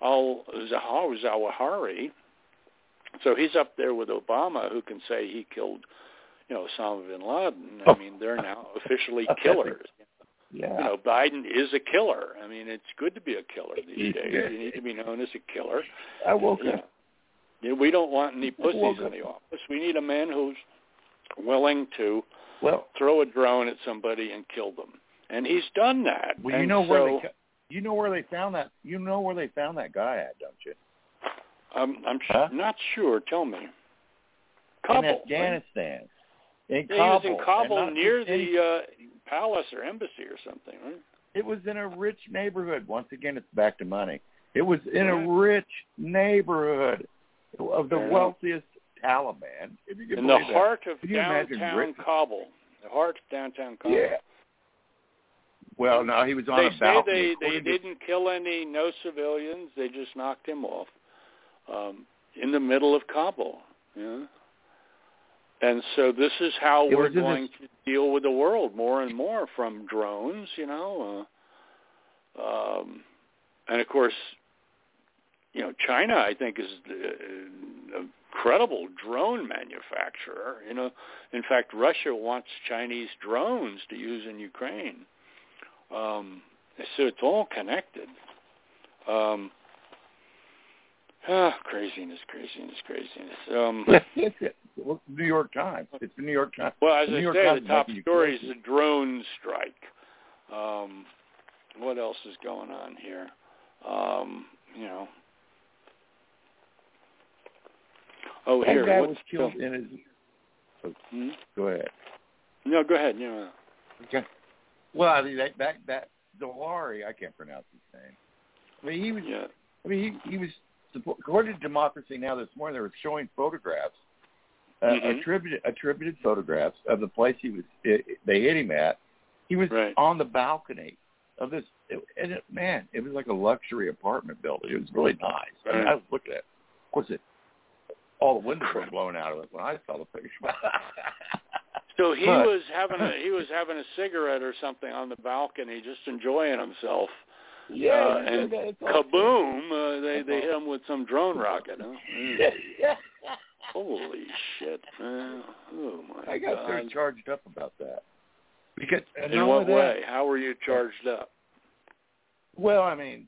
al-Zawahiri. So he's up there with Obama, who can say he killed, you know, Osama bin Laden. I mean, they're now officially killers. Yeah. You know, Biden is a killer. I mean, it's good to be a killer these days. You need to be known as a killer. I woke you up. know, you know, we don't want any pussies woke in up. the office. We need a man who's willing to well, throw a drone at somebody and kill them. And he's done that. Well, you and know so, where they you know where they found that you know where they found that guy at, don't you? I'm I'm huh? not sure. Tell me. Kabul, in Afghanistan. Right? In yeah, Kabul. He was in Kabul near the any, uh, palace or embassy or something, right? It was in a rich neighborhood. Once again, it's back to money. It was in right. a rich neighborhood of the Fair wealthiest Taliban. If you can in the believe heart that. of Can you imagine downtown Rick- Kabul. The heart of downtown Kabul. Yeah. Well, no, he was on they a say balcony. they, they According to- didn't kill any, no civilians. They just knocked him off um, in the middle of Kabul. Yeah. And so this is how It we're was in going this- to deal with the world more and more, from drones, you know. Uh, um, and, of course, you know, China, I think, is an incredible drone manufacturer. You know, in fact, Russia wants Chinese drones to use in Ukraine. Um, so it's all connected. Um, ah, craziness, craziness, craziness. Um, it's it. Well, New York Times. It's the New York Times. well, as the I New York say, Times the top making you story is crazy. the drone strike. Um, what else is going on here? Um, you know. Oh, That here. guy what's was killed the, in his. Oh, hmm? Go ahead. No, go ahead. Yeah. Okay. Well, I mean, that that that Dolari, I can't pronounce his name. I mean, he was. Yeah. I mean, he he was. According to Democracy Now! This morning, they were showing photographs, uh, Mhm. attributed attributed photographs of the place he was. It, they hit him at. He was Right. on the balcony of this. It, and it, man, it was like a luxury apartment building. It was really nice. I mean, Right. I was looking at it. Of course, it, all the windows were blown out of it when I saw the picture. So he But- was having a he was having a cigarette or something on the balcony, just enjoying himself. Yeah, uh, you and said that. It's all kaboom! Uh, they they hit him with some drone rocket. Huh? Mm. yeah. Holy shit! Man. Oh my I got God! so charged up about that. Because and In not what only that- way? How were you charged up? Well, I mean,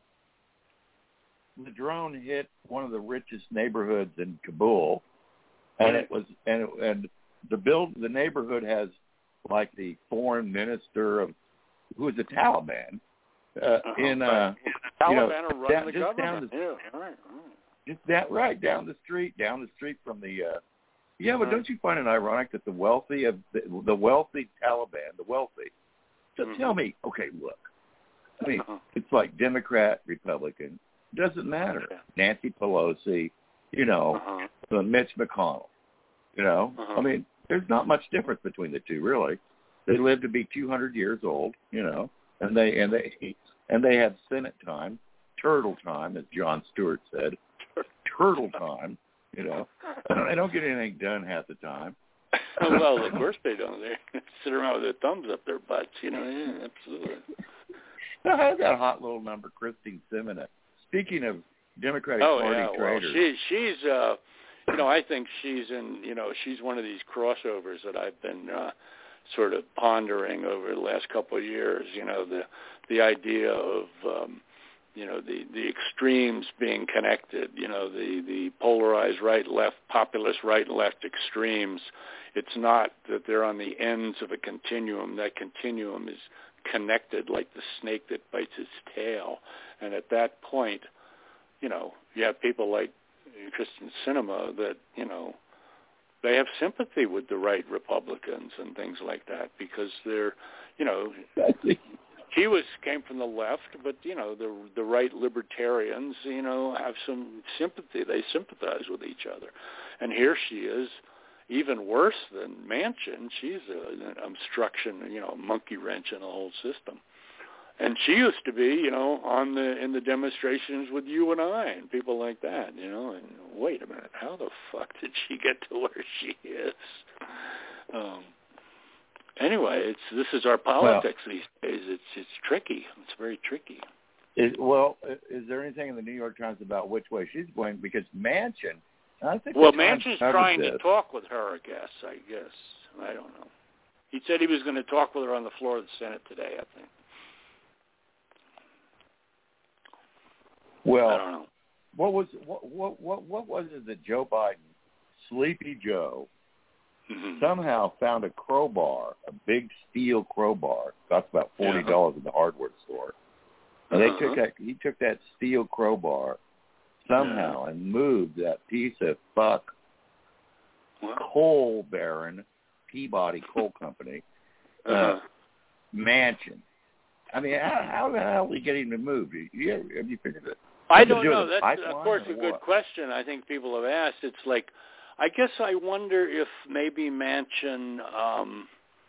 the drone hit one of the richest neighborhoods in Kabul, and it was and it, and the build the neighborhood has like the foreign minister of who is the Taliban uh, Uh-huh. in uh, Taliban you know, are running down, the just down government. the, Yeah, all right, all right. just that right down the street, down the street from the. Uh, yeah, but Right. don't you find it ironic that the wealthy of the, the wealthy Taliban, the wealthy? So Mhm. tell me, okay, look. I mean, Uh-huh. it's like Democrat, Republican, doesn't matter. Okay. Nancy Pelosi, you know, Uh-huh. uh, Mitch McConnell, you know. Uh-huh. I mean, there's not much difference between the two, really. They live to be two hundred years old, you know, and they and they and they have Senate time, turtle time, as Jon Stewart said, turtle time, you know. They don't get anything done half the time. Well, of course they don't. They sit around with their thumbs up their butts, you know. Yeah, absolutely. I had that hot little number, Christine Simona. Speaking of Democratic Oh Party yeah, well, traitors, she she's uh, you know, I think she's in, you know, she's one of these crossovers that I've been uh, sort of pondering over the last couple of years. You know, the the idea of um, you know the the extremes being connected. You know, the the polarized right left, populist right left extremes. It's not that they're on the ends of a continuum. That continuum is connected like the snake that bites its tail. And at that point, you know, you have people like Kristen Sinema that, you know, they have sympathy with the right Republicans and things like that because they're, you know, he was came from the left, but, you know, the the right libertarians, you know, have some sympathy. They sympathize with each other. And here she is, even worse than Manchin. She's a, an obstruction, you know, a monkey wrench in the whole system. And she used to be, you know, on the in the demonstrations with you and I and people like that, you know. And wait a minute, how the fuck did she get to where she is? Um, anyway, it's this is our politics well, these days. It's it's tricky. It's very tricky. Is, well, is there anything in the New York Times about which way she's going? Because Manchin, I think. Well, the Times Manchin's covered trying this. to talk with her, I guess. I guess I don't know. He said he was going to talk with her on the floor of the Senate today, I think. Well, I don't know. What was what what what, what was it that Joe Biden, Sleepy Joe, Mm-hmm. somehow found a crowbar, a big steel crowbar, cost about forty dollars in the hardware store, and they Uh-huh. took that he took that steel crowbar somehow and moved that piece of fuck Well, coal baron, Peabody Coal Company, uh, uh-huh. mansion. I mean, how, how the hell are we getting to move? You, you, have you figured it? I Have to don't do with know. the That's, pipeline of course, or a good what? question. I think people have asked. It's like, I guess I wonder if maybe Manchin, um,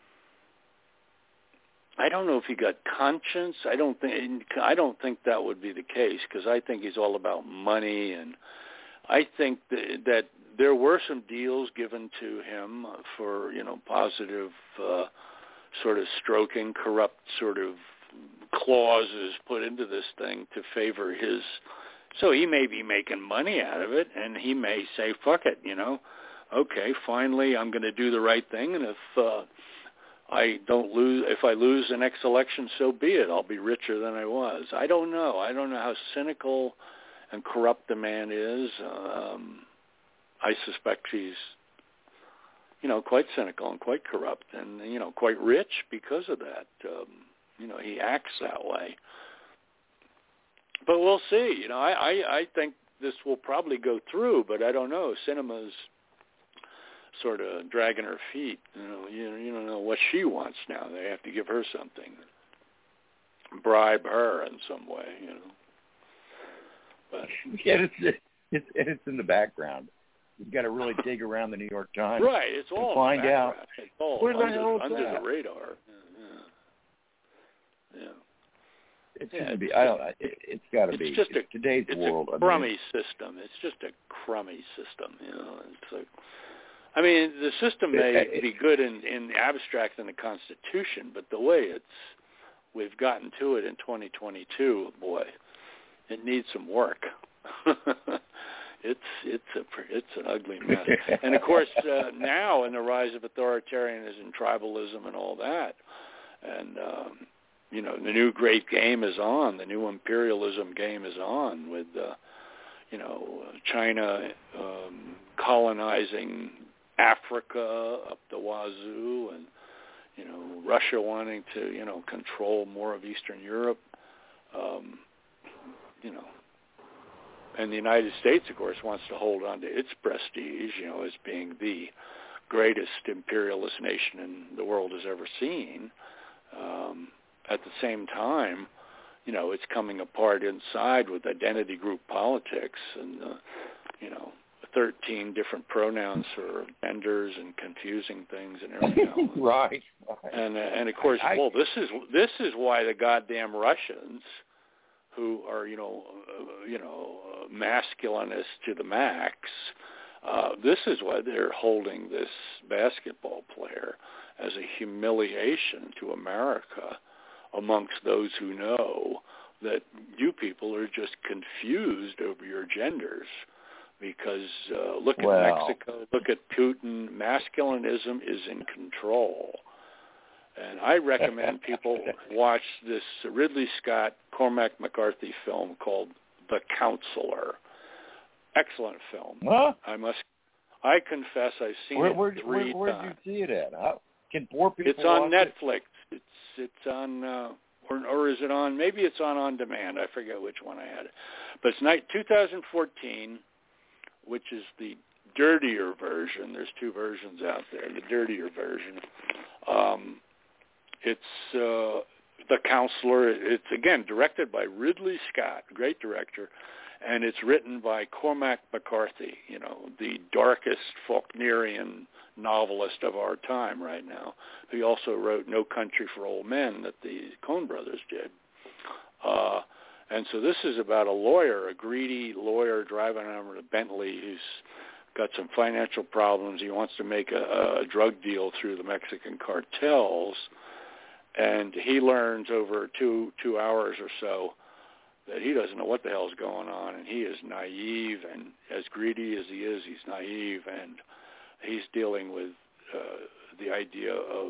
I don't know if he got conscience. I don't think I don't think that would be the case, because I think he's all about money, and I think that, that there were some deals given to him for, you know, positive uh, sort of stroking, corrupt sort of clauses put into this thing to favor his. So he may be making money out of it, and he may say, fuck it, you know, okay, finally I'm going to do the right thing, and if uh, I don't lose, if I lose the next election, so be it. I'll be richer than I was. I don't know. I don't know how cynical and corrupt the man is. Um, I suspect he's, you know, quite cynical and quite corrupt, and, you know, quite rich because of that. Um, you know, he acts that way. But we'll see. You know, I, I, I think this will probably go through, but I don't know. Cinema's sort of dragging her feet. You know, you, you don't know what she wants now. They have to give her something, bribe her in some way. You know, but yeah, it's it's it's in the background. You've got to really dig around the New York Times, right? It's all to find out it's all where the under, hell is under that? the radar. Yeah. yeah. It yeah, shouldn't be. I don't. It, it's got to it's be. Just a, today's it's world. a I crummy mean, system. It's just a crummy system. You know, it's like. I mean, the system may be good in, in abstract in the Constitution, but the way it's we've gotten to it in twenty twenty-two, boy, it needs some work. it's it's a it's an ugly mess. And of course, uh, now in the rise of authoritarianism, tribalism, and all that, and um, you know, the new great game is on. The new imperialism game is on with, uh, you know, China um, colonizing Africa up the wazoo, and, you know, Russia wanting to, you know, control more of Eastern Europe, um, you know, and the United States, of course, wants to hold on to its prestige, you know, as being the greatest imperialist nation in the world has ever seen. Um, at the same time, you know, it's coming apart inside with identity group politics and, uh, you know, thirteen different pronouns for genders and confusing things and everything else. right. And uh, and of course, I, well, this is this is why the goddamn Russians, who are you know uh, you know uh, masculinist to the max, uh, this is why they're holding this basketball player as a humiliation to America amongst those who know that you people are just confused over your genders. Because uh, look at well. Mexico, look at Putin. Masculinism is in control. And I recommend people watch this Ridley Scott, Cormac McCarthy film called The Counselor. Excellent film. Huh? I must, I confess I've seen where, it where, three where, times. Where'd you see it at? How, can poor people It's on watch Netflix. It? It's it's on, uh, or, or is it on, maybe it's on On Demand. I forget which one I had. But it's night two thousand fourteen. Which is the dirtier version. There's two versions out there. The dirtier version. Um, it's uh, The Counselor. It's, again, directed by Ridley Scott, great director, and it's written by Cormac McCarthy, you know, the darkest Faulknerian novelist of our time right now. He also wrote No Country for Old Men that the Coen brothers did. Uh And so this is about a lawyer, a greedy lawyer driving around a Bentley who's got some financial problems. He wants to make a, a drug deal through the Mexican cartels. And he learns over two two hours or so that he doesn't know what the hell's going on. And he is naive. And as greedy as he is, he's naive. And he's dealing with uh, the idea of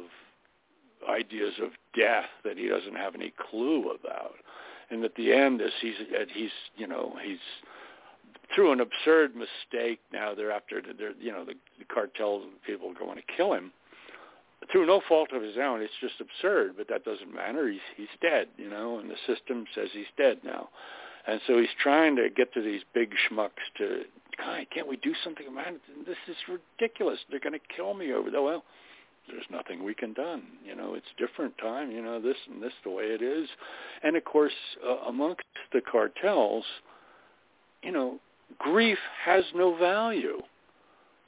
ideas of death that he doesn't have any clue about. And at the end, as he's, he's, you know, he's through an absurd mistake. Now they're after, they're, you know, the, the cartel people are going to kill him through no fault of his own. It's just absurd, but that doesn't matter. He's he's dead, you know, and the system says he's dead now. And so he's trying to get to these big schmucks to, God, can't we do something about it? This is ridiculous. They're going to kill me over there. Well, there's nothing we can do. You know, it's different time, you know, this and this the way it is. And, of course, uh, amongst the cartels, you know, grief has no value.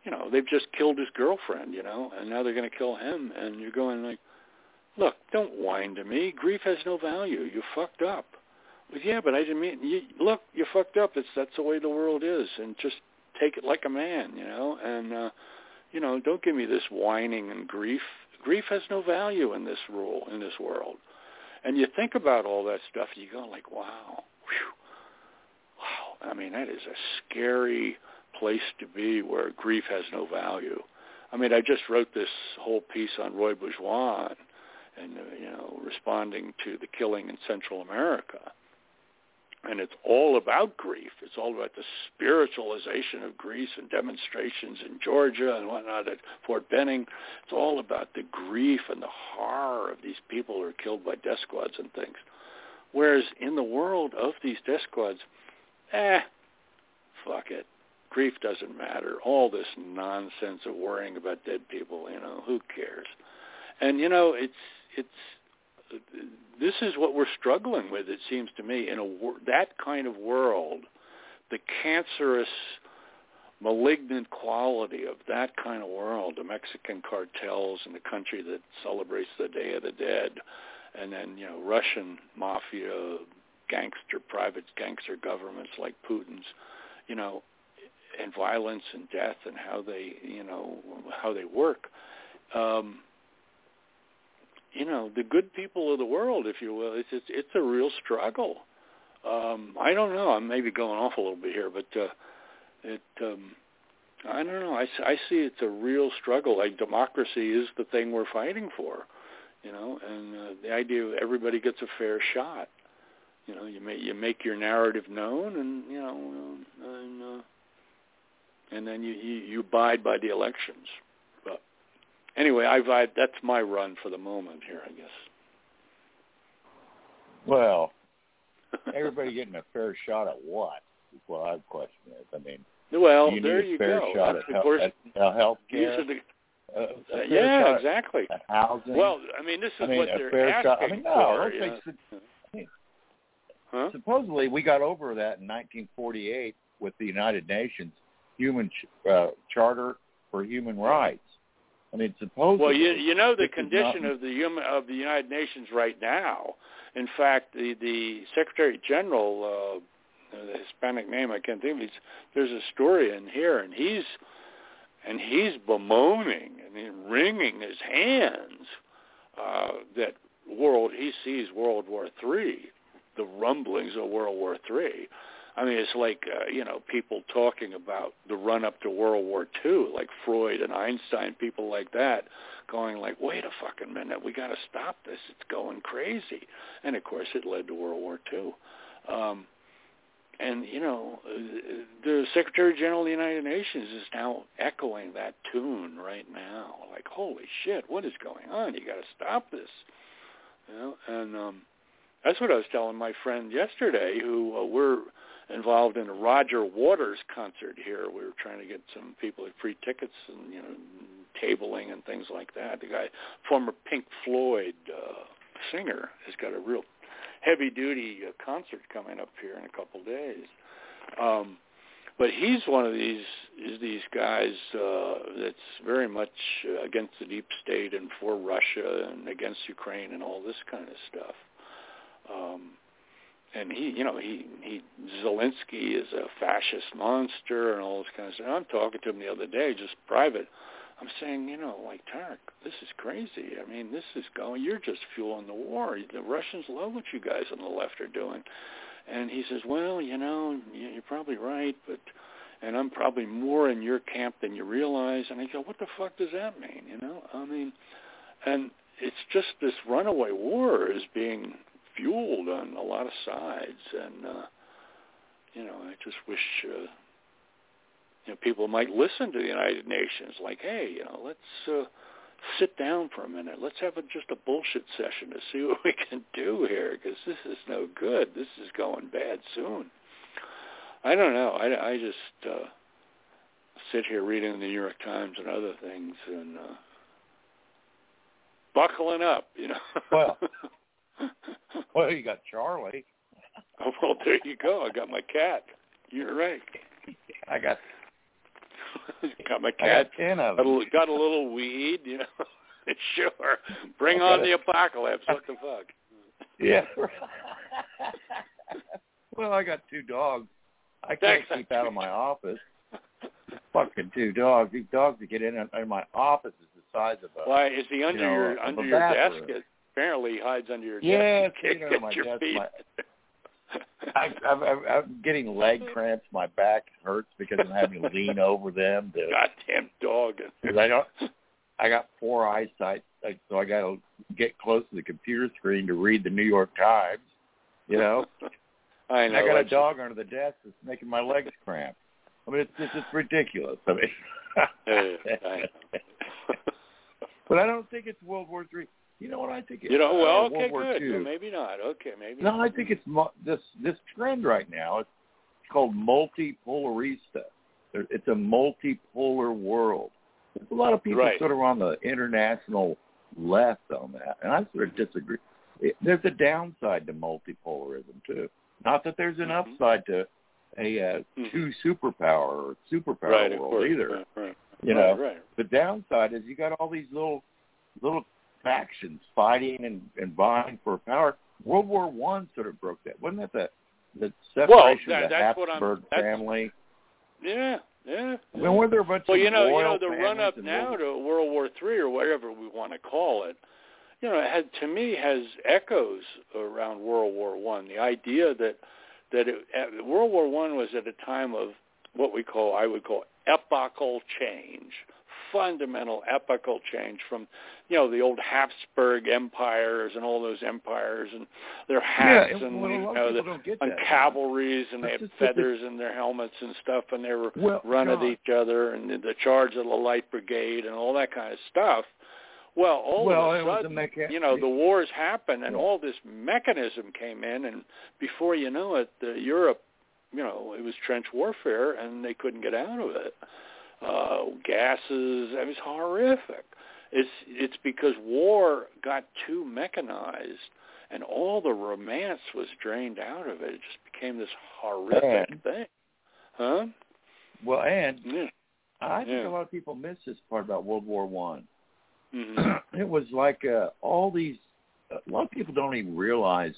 you know, they've just killed his girlfriend, you know, and now they're going to kill him. And you're going like, look, don't whine to me. Grief has no value. You fucked up. Well, yeah, but I didn't mean, you, look, you fucked up. It's That's the way the world is. And just take it like a man, you know, and, uh, you know, don't give me this whining and grief. Grief has no value in this rule, in this world. And you think about all that stuff, you go like, wow, whew, wow. I mean, that is a scary place to be where grief has no value. I mean, I just wrote this whole piece on Roy Bourgeois and, uh, you know, responding to the killing in Central America. And it's all about grief. It's all about the spiritualization of Greece and demonstrations in Georgia and whatnot at Fort Benning. It's all about the grief and the horror of these people who are killed by death squads and things. Whereas in the world of these death squads, eh, fuck it. Grief doesn't matter. All this nonsense of worrying about dead people, you know, who cares? And, you know, it's it's this is what we're struggling with, it seems to me, in a that kind of world, the cancerous, malignant quality of that kind of world, the Mexican cartels and the country that celebrates the Day of the Dead, and then, you know, Russian mafia, gangster, private gangster governments like Putin's, you know, and violence and death and how they, you know, how they work. Um, you know, the good people of the world, if you will, it's it's, it's a real struggle. Um, I don't know. I'm maybe going off a little bit here, but uh, it. Um, I don't know. I, I see it's a real struggle. Like democracy is the thing we're fighting for, you know, and uh, the idea everybody gets a fair shot. You know, you make you make your narrative known, and you know, and uh, and then you, you you abide by the elections. But anyway, I've I, that's my run for the moment here, I guess. Well, everybody getting a fair shot at what? Is what I'd question is. I mean, well, you there need a you fair go. shot That's at, of course, at, at health care. The, uh, uh, yeah, exactly. At housing. Well, I mean, this is I mean, what a they're fair asking shot. I mean, no, for. don't You think know? so. I mean, huh? Supposedly, we got over that in nineteen forty-eight with the United Nations Human uh, Charter for Human Rights. I mean, supposedly. Well, you you know the this is condition not, of the human of the United Nations right now. In fact, the the Secretary General, uh, the Hispanic name I can't think of. He's, there's a story in here, and he's and he's bemoaning and he's wringing his hands uh, that world he sees World War Three, the rumblings of World War Three. I mean, it's like, uh, you know, people talking about the run-up to World War Two, like Freud and Einstein, people like that, going like, wait a fucking minute, we got to stop this. It's going crazy. And, of course, it led to World War Two. Um, and, you know, the Secretary General of the United Nations is now echoing that tune right now. Like, holy shit, what is going on? You got to stop this. You know, and um, that's what I was telling my friend yesterday, who uh, we're involved in a Roger Waters concert here. We were trying to get some people at free tickets and, you know, tabling and things like that. The guy, former Pink Floyd uh, singer, has got a real heavy-duty uh, concert coming up here in a couple days. Um, but he's one of these is these guys uh, that's very much uh, against the deep state and for Russia and against Ukraine and all this kind of stuff. Um, And he, you know, he, he, Zelensky is a fascist monster and all this kind of stuff. I'm talking to him the other day, just private. I'm saying, you know, like, Tarek, this is crazy. I mean, this is going, you're just fueling the war. The Russians love what you guys on the left are doing. And he says, well, you know, you're probably right, but, and I'm probably more in your camp than you realize. And I go, what the fuck does that mean, you know? I mean, and it's just this runaway war is being fueled on a lot of sides, and uh, you know, I just wish uh, you know people might listen to the United Nations. Like, hey, you know, let's uh, sit down for a minute. Let's have a, just a bullshit session to see what we can do here, because this is no good. This is going bad soon. I don't know. I, I just uh, sit here reading the New York Times and other things and uh, buckling up, you know. Well. Well, you got Charlie. Oh, well, there you go. I got my cat. You're right. I got got my cat. I got ten of Got them. a, got a little weed, you know. Sure. Bring on the apocalypse. What the fuck? Yeah. Well, I got two dogs. I can't keep out of my office. Fucking two dogs. These dogs that get in in my office is the size of a. Why is he under you know, your under your desk? It apparently he hides under your yeah, desk. Yeah, You under can't my get your desk. feet. My, I, I'm, I'm, I'm getting leg cramps. My back hurts because I'm having to lean over them. To, Goddamn dog. Because I don't. I got poor eyesight, so I got to get close to the computer screen to read the New York Times. You know. I know. I got a dog under the desk that's making my legs cramp. I mean, it's just it's ridiculous. I mean, I but I don't think it's World War Three. You know what I think? It's, you know, well, uh, okay, World War good. Two. Well, maybe not. Okay, maybe. No, not. I think it's mo- this this trend right now. It's called multipolarista. It's a multipolar world. There's a lot of people right. sort of on the international left on that, and I sort of disagree. It, there's a downside to multipolarism too. Not that there's an mm-hmm. upside to a uh, mm-hmm. two superpower or superpower right, world of course. either. Right, right. You right, know, right. the downside is you got all these little little factions fighting and, and vying for power. World War One sort of broke that. Wasn't that the the separation well, that, of the that's what Habsburg I'm, that's, family? Yeah, yeah. I mean, were there a bunch well, of you know, you royal know, the run up families now World... to World War Three or whatever we want to call it, you know, it had, to me has echoes around World War One. The idea that that it, World War One was at a time of what we call, I would call, epochal change, fundamental epochal change from, you know, the old Habsburg empires and all those empires and their hats yeah, and well, you know the and cavalries and That's they had just, feathers in their helmets and stuff and they were well, running God. each other and the charge of the Light Brigade and all that kind of stuff. Well, all well, of a sudden, mecha- you know, the wars happened and yeah. all this mechanism came in, and before you know it, uh, Europe, you know, it was trench warfare, and they couldn't get out of it. Uh, gases, it was horrific. It's it's because war got too mechanized, and all the romance was drained out of it. It just became this horrific and, thing. Huh? Well, and yeah. I think yeah. a lot of people miss this part about World War One. Mm-hmm. It was like uh, all these. A lot of people don't even realize.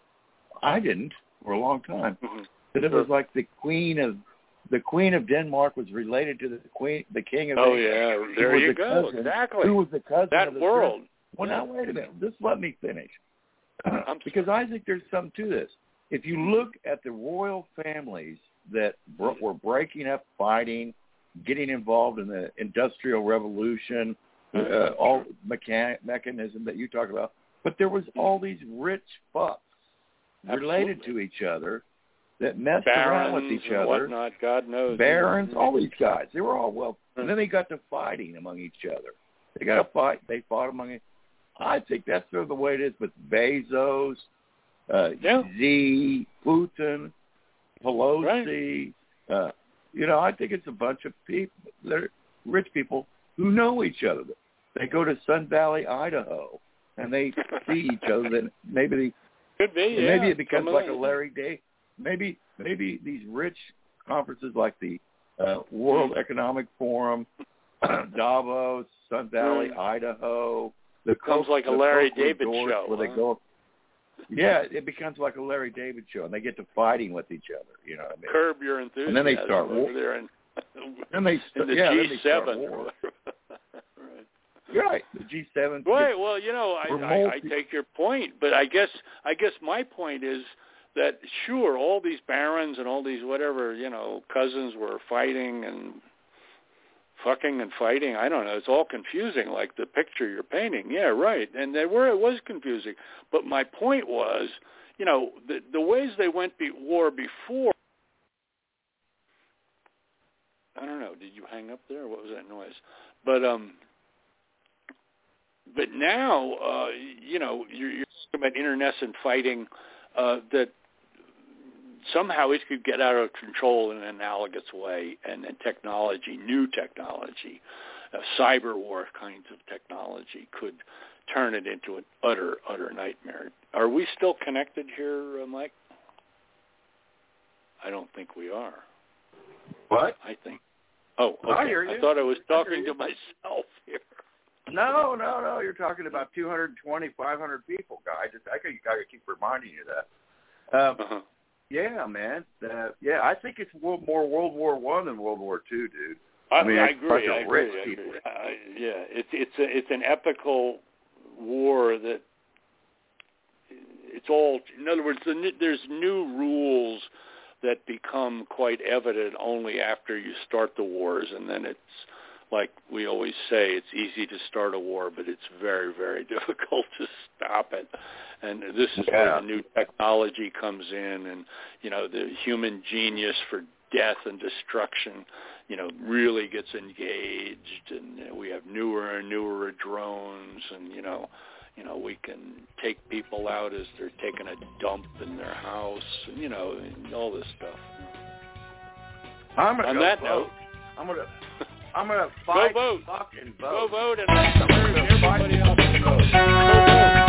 I didn't for a long time mm-hmm. that it sure. was like the Queen of the Queen of Denmark was related to the Queen, the King of. Oh England. yeah, there you the go. Cousin, exactly. Who was the cousin that of the world? Prince. Well, now wait a minute. Just let me finish. I'm because I think there's something to this. If you look at the royal families that were breaking up, fighting, getting involved in the Industrial Revolution, uh, all mechanic mechanism that you talk about, but there was all these rich fucks related Absolutely. to each other that messed Barons around with each and other. whatnot, God knows. Barons, all these guys, they were all well. And then they got to fighting among each other. They got to fight. They fought among each. I think that's sort of the way it is with Bezos, uh, yeah. Xi, Putin, Pelosi. Right. Uh, you know, I think it's a bunch of people, they're rich people who know each other. They go to Sun Valley, Idaho, and they see each other. Then maybe they, could be. Yeah. Maybe it becomes Some like of a Larry Day. Maybe maybe these rich conferences like the uh, World Economic Forum, Davos, Sun Valley, mm. Idaho. The becomes Coke, like a the Larry Coke David resorts show. Where huh? they go. Yeah, it becomes like a Larry David show, and they get to fighting with each other. You know what I mean? Curb your enthusiasm. And then they start over war. there in, then they in the yeah, G seven. Right. You're right. The G seven. Right. Well, you know, I, I, I take your point, but I guess I guess my point is that sure, all these barons and all these whatever you know cousins were fighting and fucking and fighting. I don't know. It's all confusing, like the picture you're painting. Yeah, right. And they were. It was confusing. But my point was, you know, the the ways they went be, war before. I don't know. Did you hang up there? What was that noise? But um. But now, uh, you know, you're, you're talking about internecine fighting uh, that somehow it could get out of control in an analogous way, and, and technology, new technology, uh, cyber war kinds of technology could turn it into an utter, utter nightmare. Are we still connected here, uh, Mike? I don't think we are. What? I think. Oh, okay. I hear you. I thought I was talking I to myself here. No, no, no. You're talking about two hundred twenty, five hundred people, guy. Just I gotta, I gotta keep reminding you that. Uh, uh-huh. Yeah, man. Uh, yeah, I think it's world, more World War One than World War Two, dude. I, I mean, I it's agree. a bunch I of agree. rich I people. agree. Uh, yeah, it's it's a, it's an epical war that it's all. In other words, the, there's new rules that become quite evident only after you start the wars, and then it's like we always say, it's easy to start a war, but it's very, very difficult to stop it. And this is yeah. where the new technology comes in, and you know the human genius for death and destruction, you know, really gets engaged, and you know, we have newer and newer drones, and you know, you know, we can take people out as they're taking a dump in their house, and you know, and all this stuff. I'm gonna On go that vote. note, I'm gonna, I'm gonna fight, go vote, fucking vote. go vote, and I encourage everybody else to vote. Go vote.